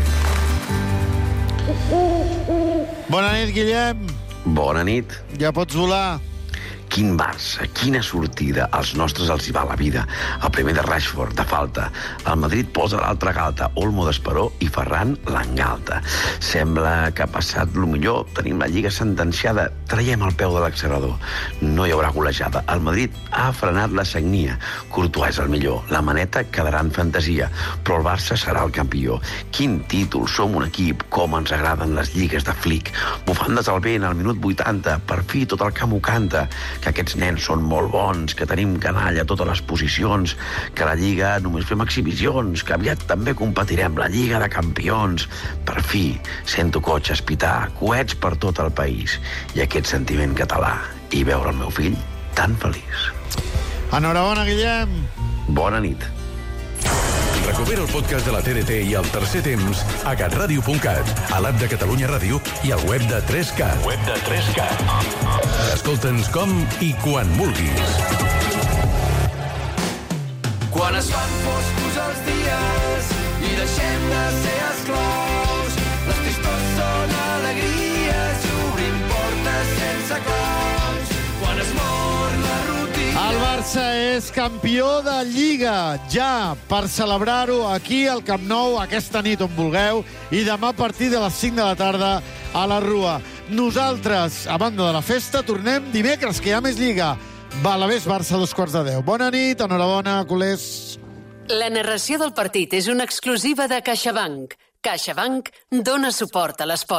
Bona nit, Guillem. Bona nit. Ja pots volar. Quin Barça, quina sortida. Als nostres els hi va la vida. El primer de Rashford, de falta. El Madrid posa l'altra galta. Olmo d'Esperó i Ferran l'engalta. Sembla que ha passat lo millor. Tenim la Lliga sentenciada. Traiem el peu de l'accelerador. No hi haurà golejada. El Madrid ha frenat la sagnia. Courtois és el millor. La maneta quedarà en fantasia. Però el Barça serà el campió. Quin títol. Som un equip. Com ens agraden les lligues de Flick. Bufandes al vent al minut 80. Per fi tot el camp ho canta. Que aquests nens són molt bons, que tenim canalla a totes les posicions, que a la Lliga només fem exhibicions, que aviat també competirem la Lliga de Campions. Per fi, sento cotxes pitar, coets per tot el país, i aquest sentiment català, i veure el meu fill tan feliç. Enhorabona, Guillem. Bona nit. Recupera el podcast de la TDT i el tercer temps a catradio.cat, a l'app de Catalunya Ràdio i al web de 3Cat. Escolta'ns com i quan vulguis. Quan es fan foscos els dies i deixem de ser esclaus, les tristors són alegries i obrim portes sense claus. Quan es mor la rutina... El Barça és campió de Lliga, ja, per celebrar-ho aquí al Camp Nou, aquesta nit on vulgueu, i demà a partir de les 5 de la tarda a la Rua. Nosaltres, a banda de la festa, tornem dimecres, que hi ha més Lliga. Balavés Barça, 9:15. Bona nit, enhorabona, culers. La narració del partit és una exclusiva de CaixaBank. CaixaBank dona suport a l'esport.